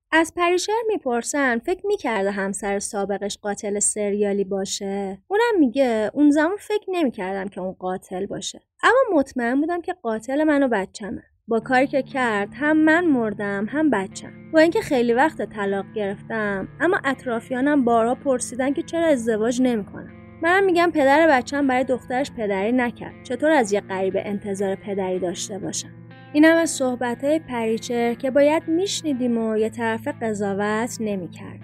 از پریشر میپرسن فکر میکرده همسر سابقش قاتل سریالی باشه؟ اونم میگه اون زمان فکر نمیکردم که اون قاتل باشه، اما مطمئن بودم که قاتل من و بچمه. با کاری که کرد هم من مردم هم بچم. با اینکه خیلی وقت طلاق گرفتم، اما اطرافیانم بارها پرسیدن که چرا ازدواج نمیکنم. منم میگم پدر بچم برای دخترش پدری نکرد، چطور از یه غریبه انتظار پدری داشته باشم؟ اینم از صحبت‌های پریچر که باید میشنیدیم و یه طرف قضاوت نمی‌کرد.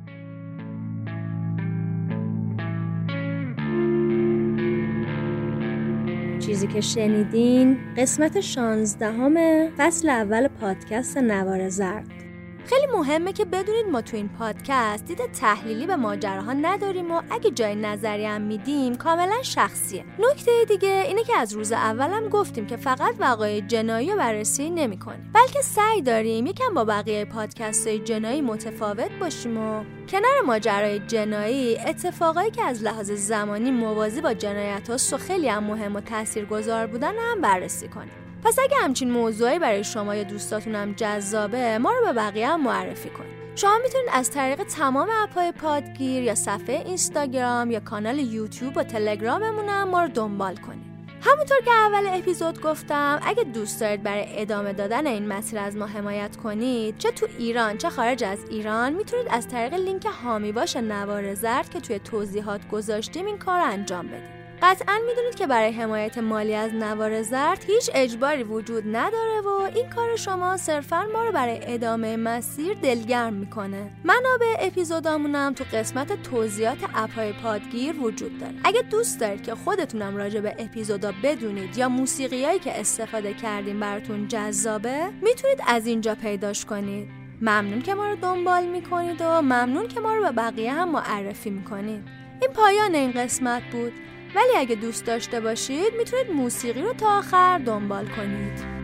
چیزی که شنیدین قسمت شانزدهم فصل اول پادکست نوار زرد. خیلی مهمه که بدونید ما تو این پادکست دید تحلیلی به ماجراها نداریم و اگه جای نظری هم میدیم کاملا شخصیه. نکته دیگه اینه که از روز اولم گفتیم که فقط وقایع جنایی رو بررسی نمی‌کنیم، بلکه سعی داریم یکم با بقیه پادکست‌های جنایی متفاوت باشیم و کنار ماجرای جنایی اتفاقایی که از لحاظ زمانی موازی با جنایت‌هاست و خیلی هم مهم و تاثیرگذار بودن هم بررسی کنیم. پس اگه همچین موضوعی برای شما یا دوستاتونم جذابه، ما رو به بقیه هم معرفی کنید. شما میتونید از طریق تمام اپ‌های پادگیر یا صفحه اینستاگرام یا کانال یوتیوب و تلگراممون هم ما رو دنبال کنید. همونطور که اول اپیزود گفتم، اگه دوست دارید برای ادامه دادن این مسیر از ما حمایت کنید، چه تو ایران چه خارج از ایران، میتونید از طریق لینک حامی باش نوار زرد که توی توضیحات گذاشتیم این کار رو انجام بدید. قطعاً میدونید که برای حمایت مالی از نوار زرد هیچ اجباری وجود نداره و این کار شما صرفاً ما رو برای ادامه مسیر دلگرم میکنه. منابع اپیزودامونم تو قسمت توضیحات اپ‌های پادگیر وجود داره. اگه دوست دارید که خودتونم راجع به اپیزودا بدونید یا موسیقیایی که استفاده کردیم براتون جذابه، میتونید از اینجا پیداش کنید. ممنون که ما رو دنبال میکنید و ممنون که ما رو به بقیه هم معرفی میکنید. این پایان این قسمت بود. ولی اگه دوست داشته باشید میتونید موسیقی رو تا آخر دنبال کنید.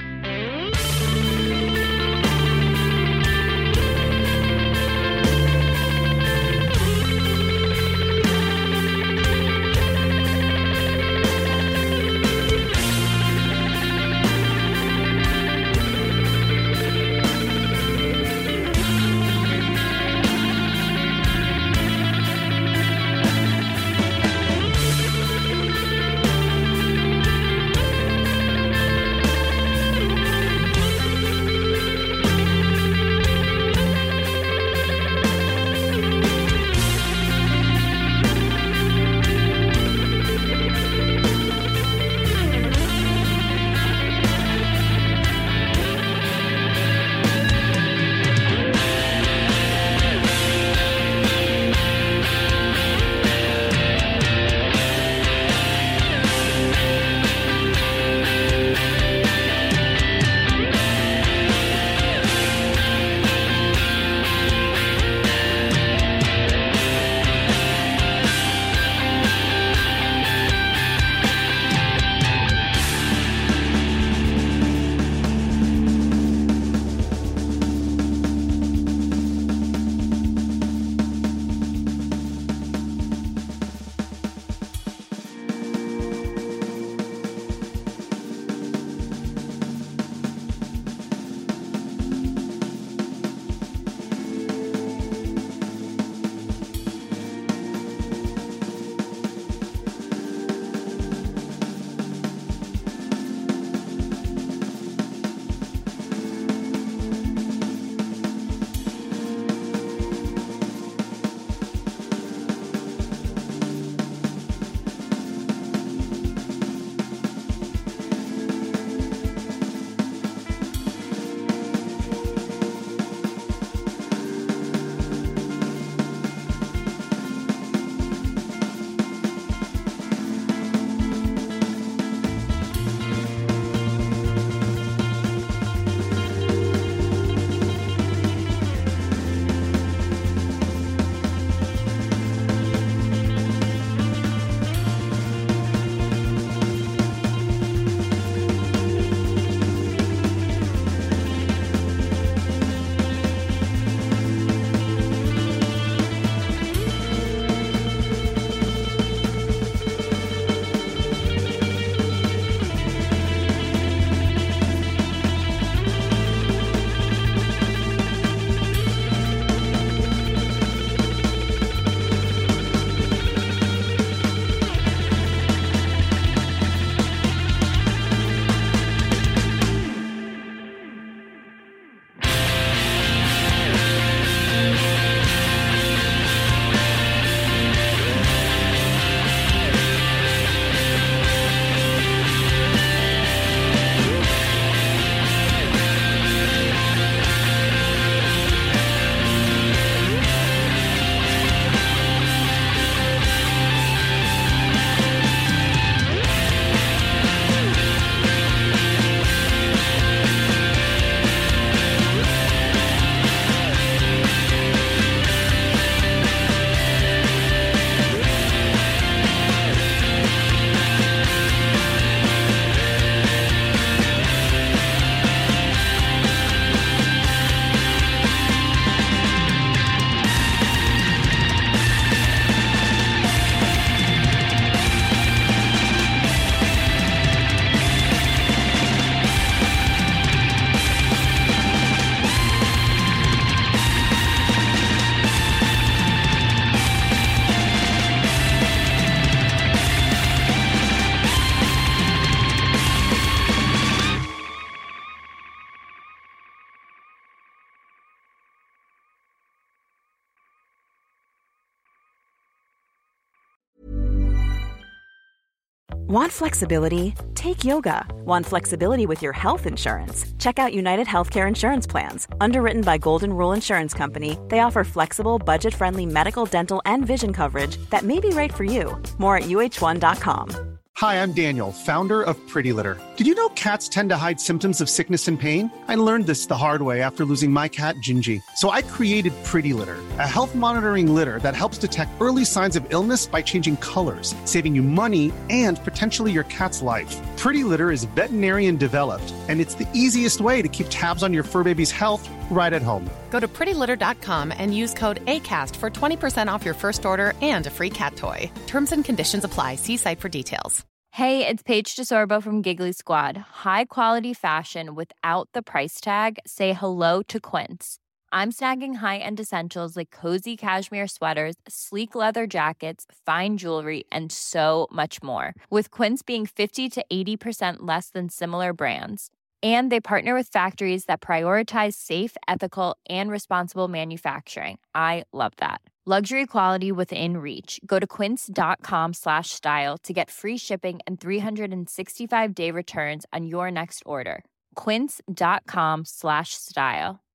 Want flexibility? Take yoga. Want flexibility with your health insurance? Check out United Healthcare Insurance Plans. Underwritten by Golden Rule Insurance Company, they offer flexible, budget-friendly medical, dental, and vision coverage that may be right for you. More at U H one dot com. Hi, I'm Daniel, founder of Pretty Litter. Did you know cats tend to hide symptoms of sickness and pain? I learned this the hard way after losing my cat, Gingy. So I created Pretty Litter, a health monitoring litter that helps detect early signs of illness by changing colors, saving you money and potentially your cat's life. Pretty Litter is veterinarian developed, and it's the easiest way to keep tabs on your fur baby's health right at home. Go to pretty litter dot com and use code ACAST for twenty percent off your first order and a free cat toy. Terms and conditions apply. See site for details. Hey, it's Paige DeSorbo from Giggly Squad. High quality fashion without the price tag. Say hello to Quince. I'm snagging high-end essentials like cozy cashmere sweaters, sleek leather jackets, fine jewelry, and so much more. With Quince being fifty to eighty percent less than similar brands. And they partner with factories that prioritize safe, ethical, and responsible manufacturing. I love that. Luxury quality within reach. Go to quince.com slash style to get free shipping and three sixty-five day returns on your next order. Quince.com slash style.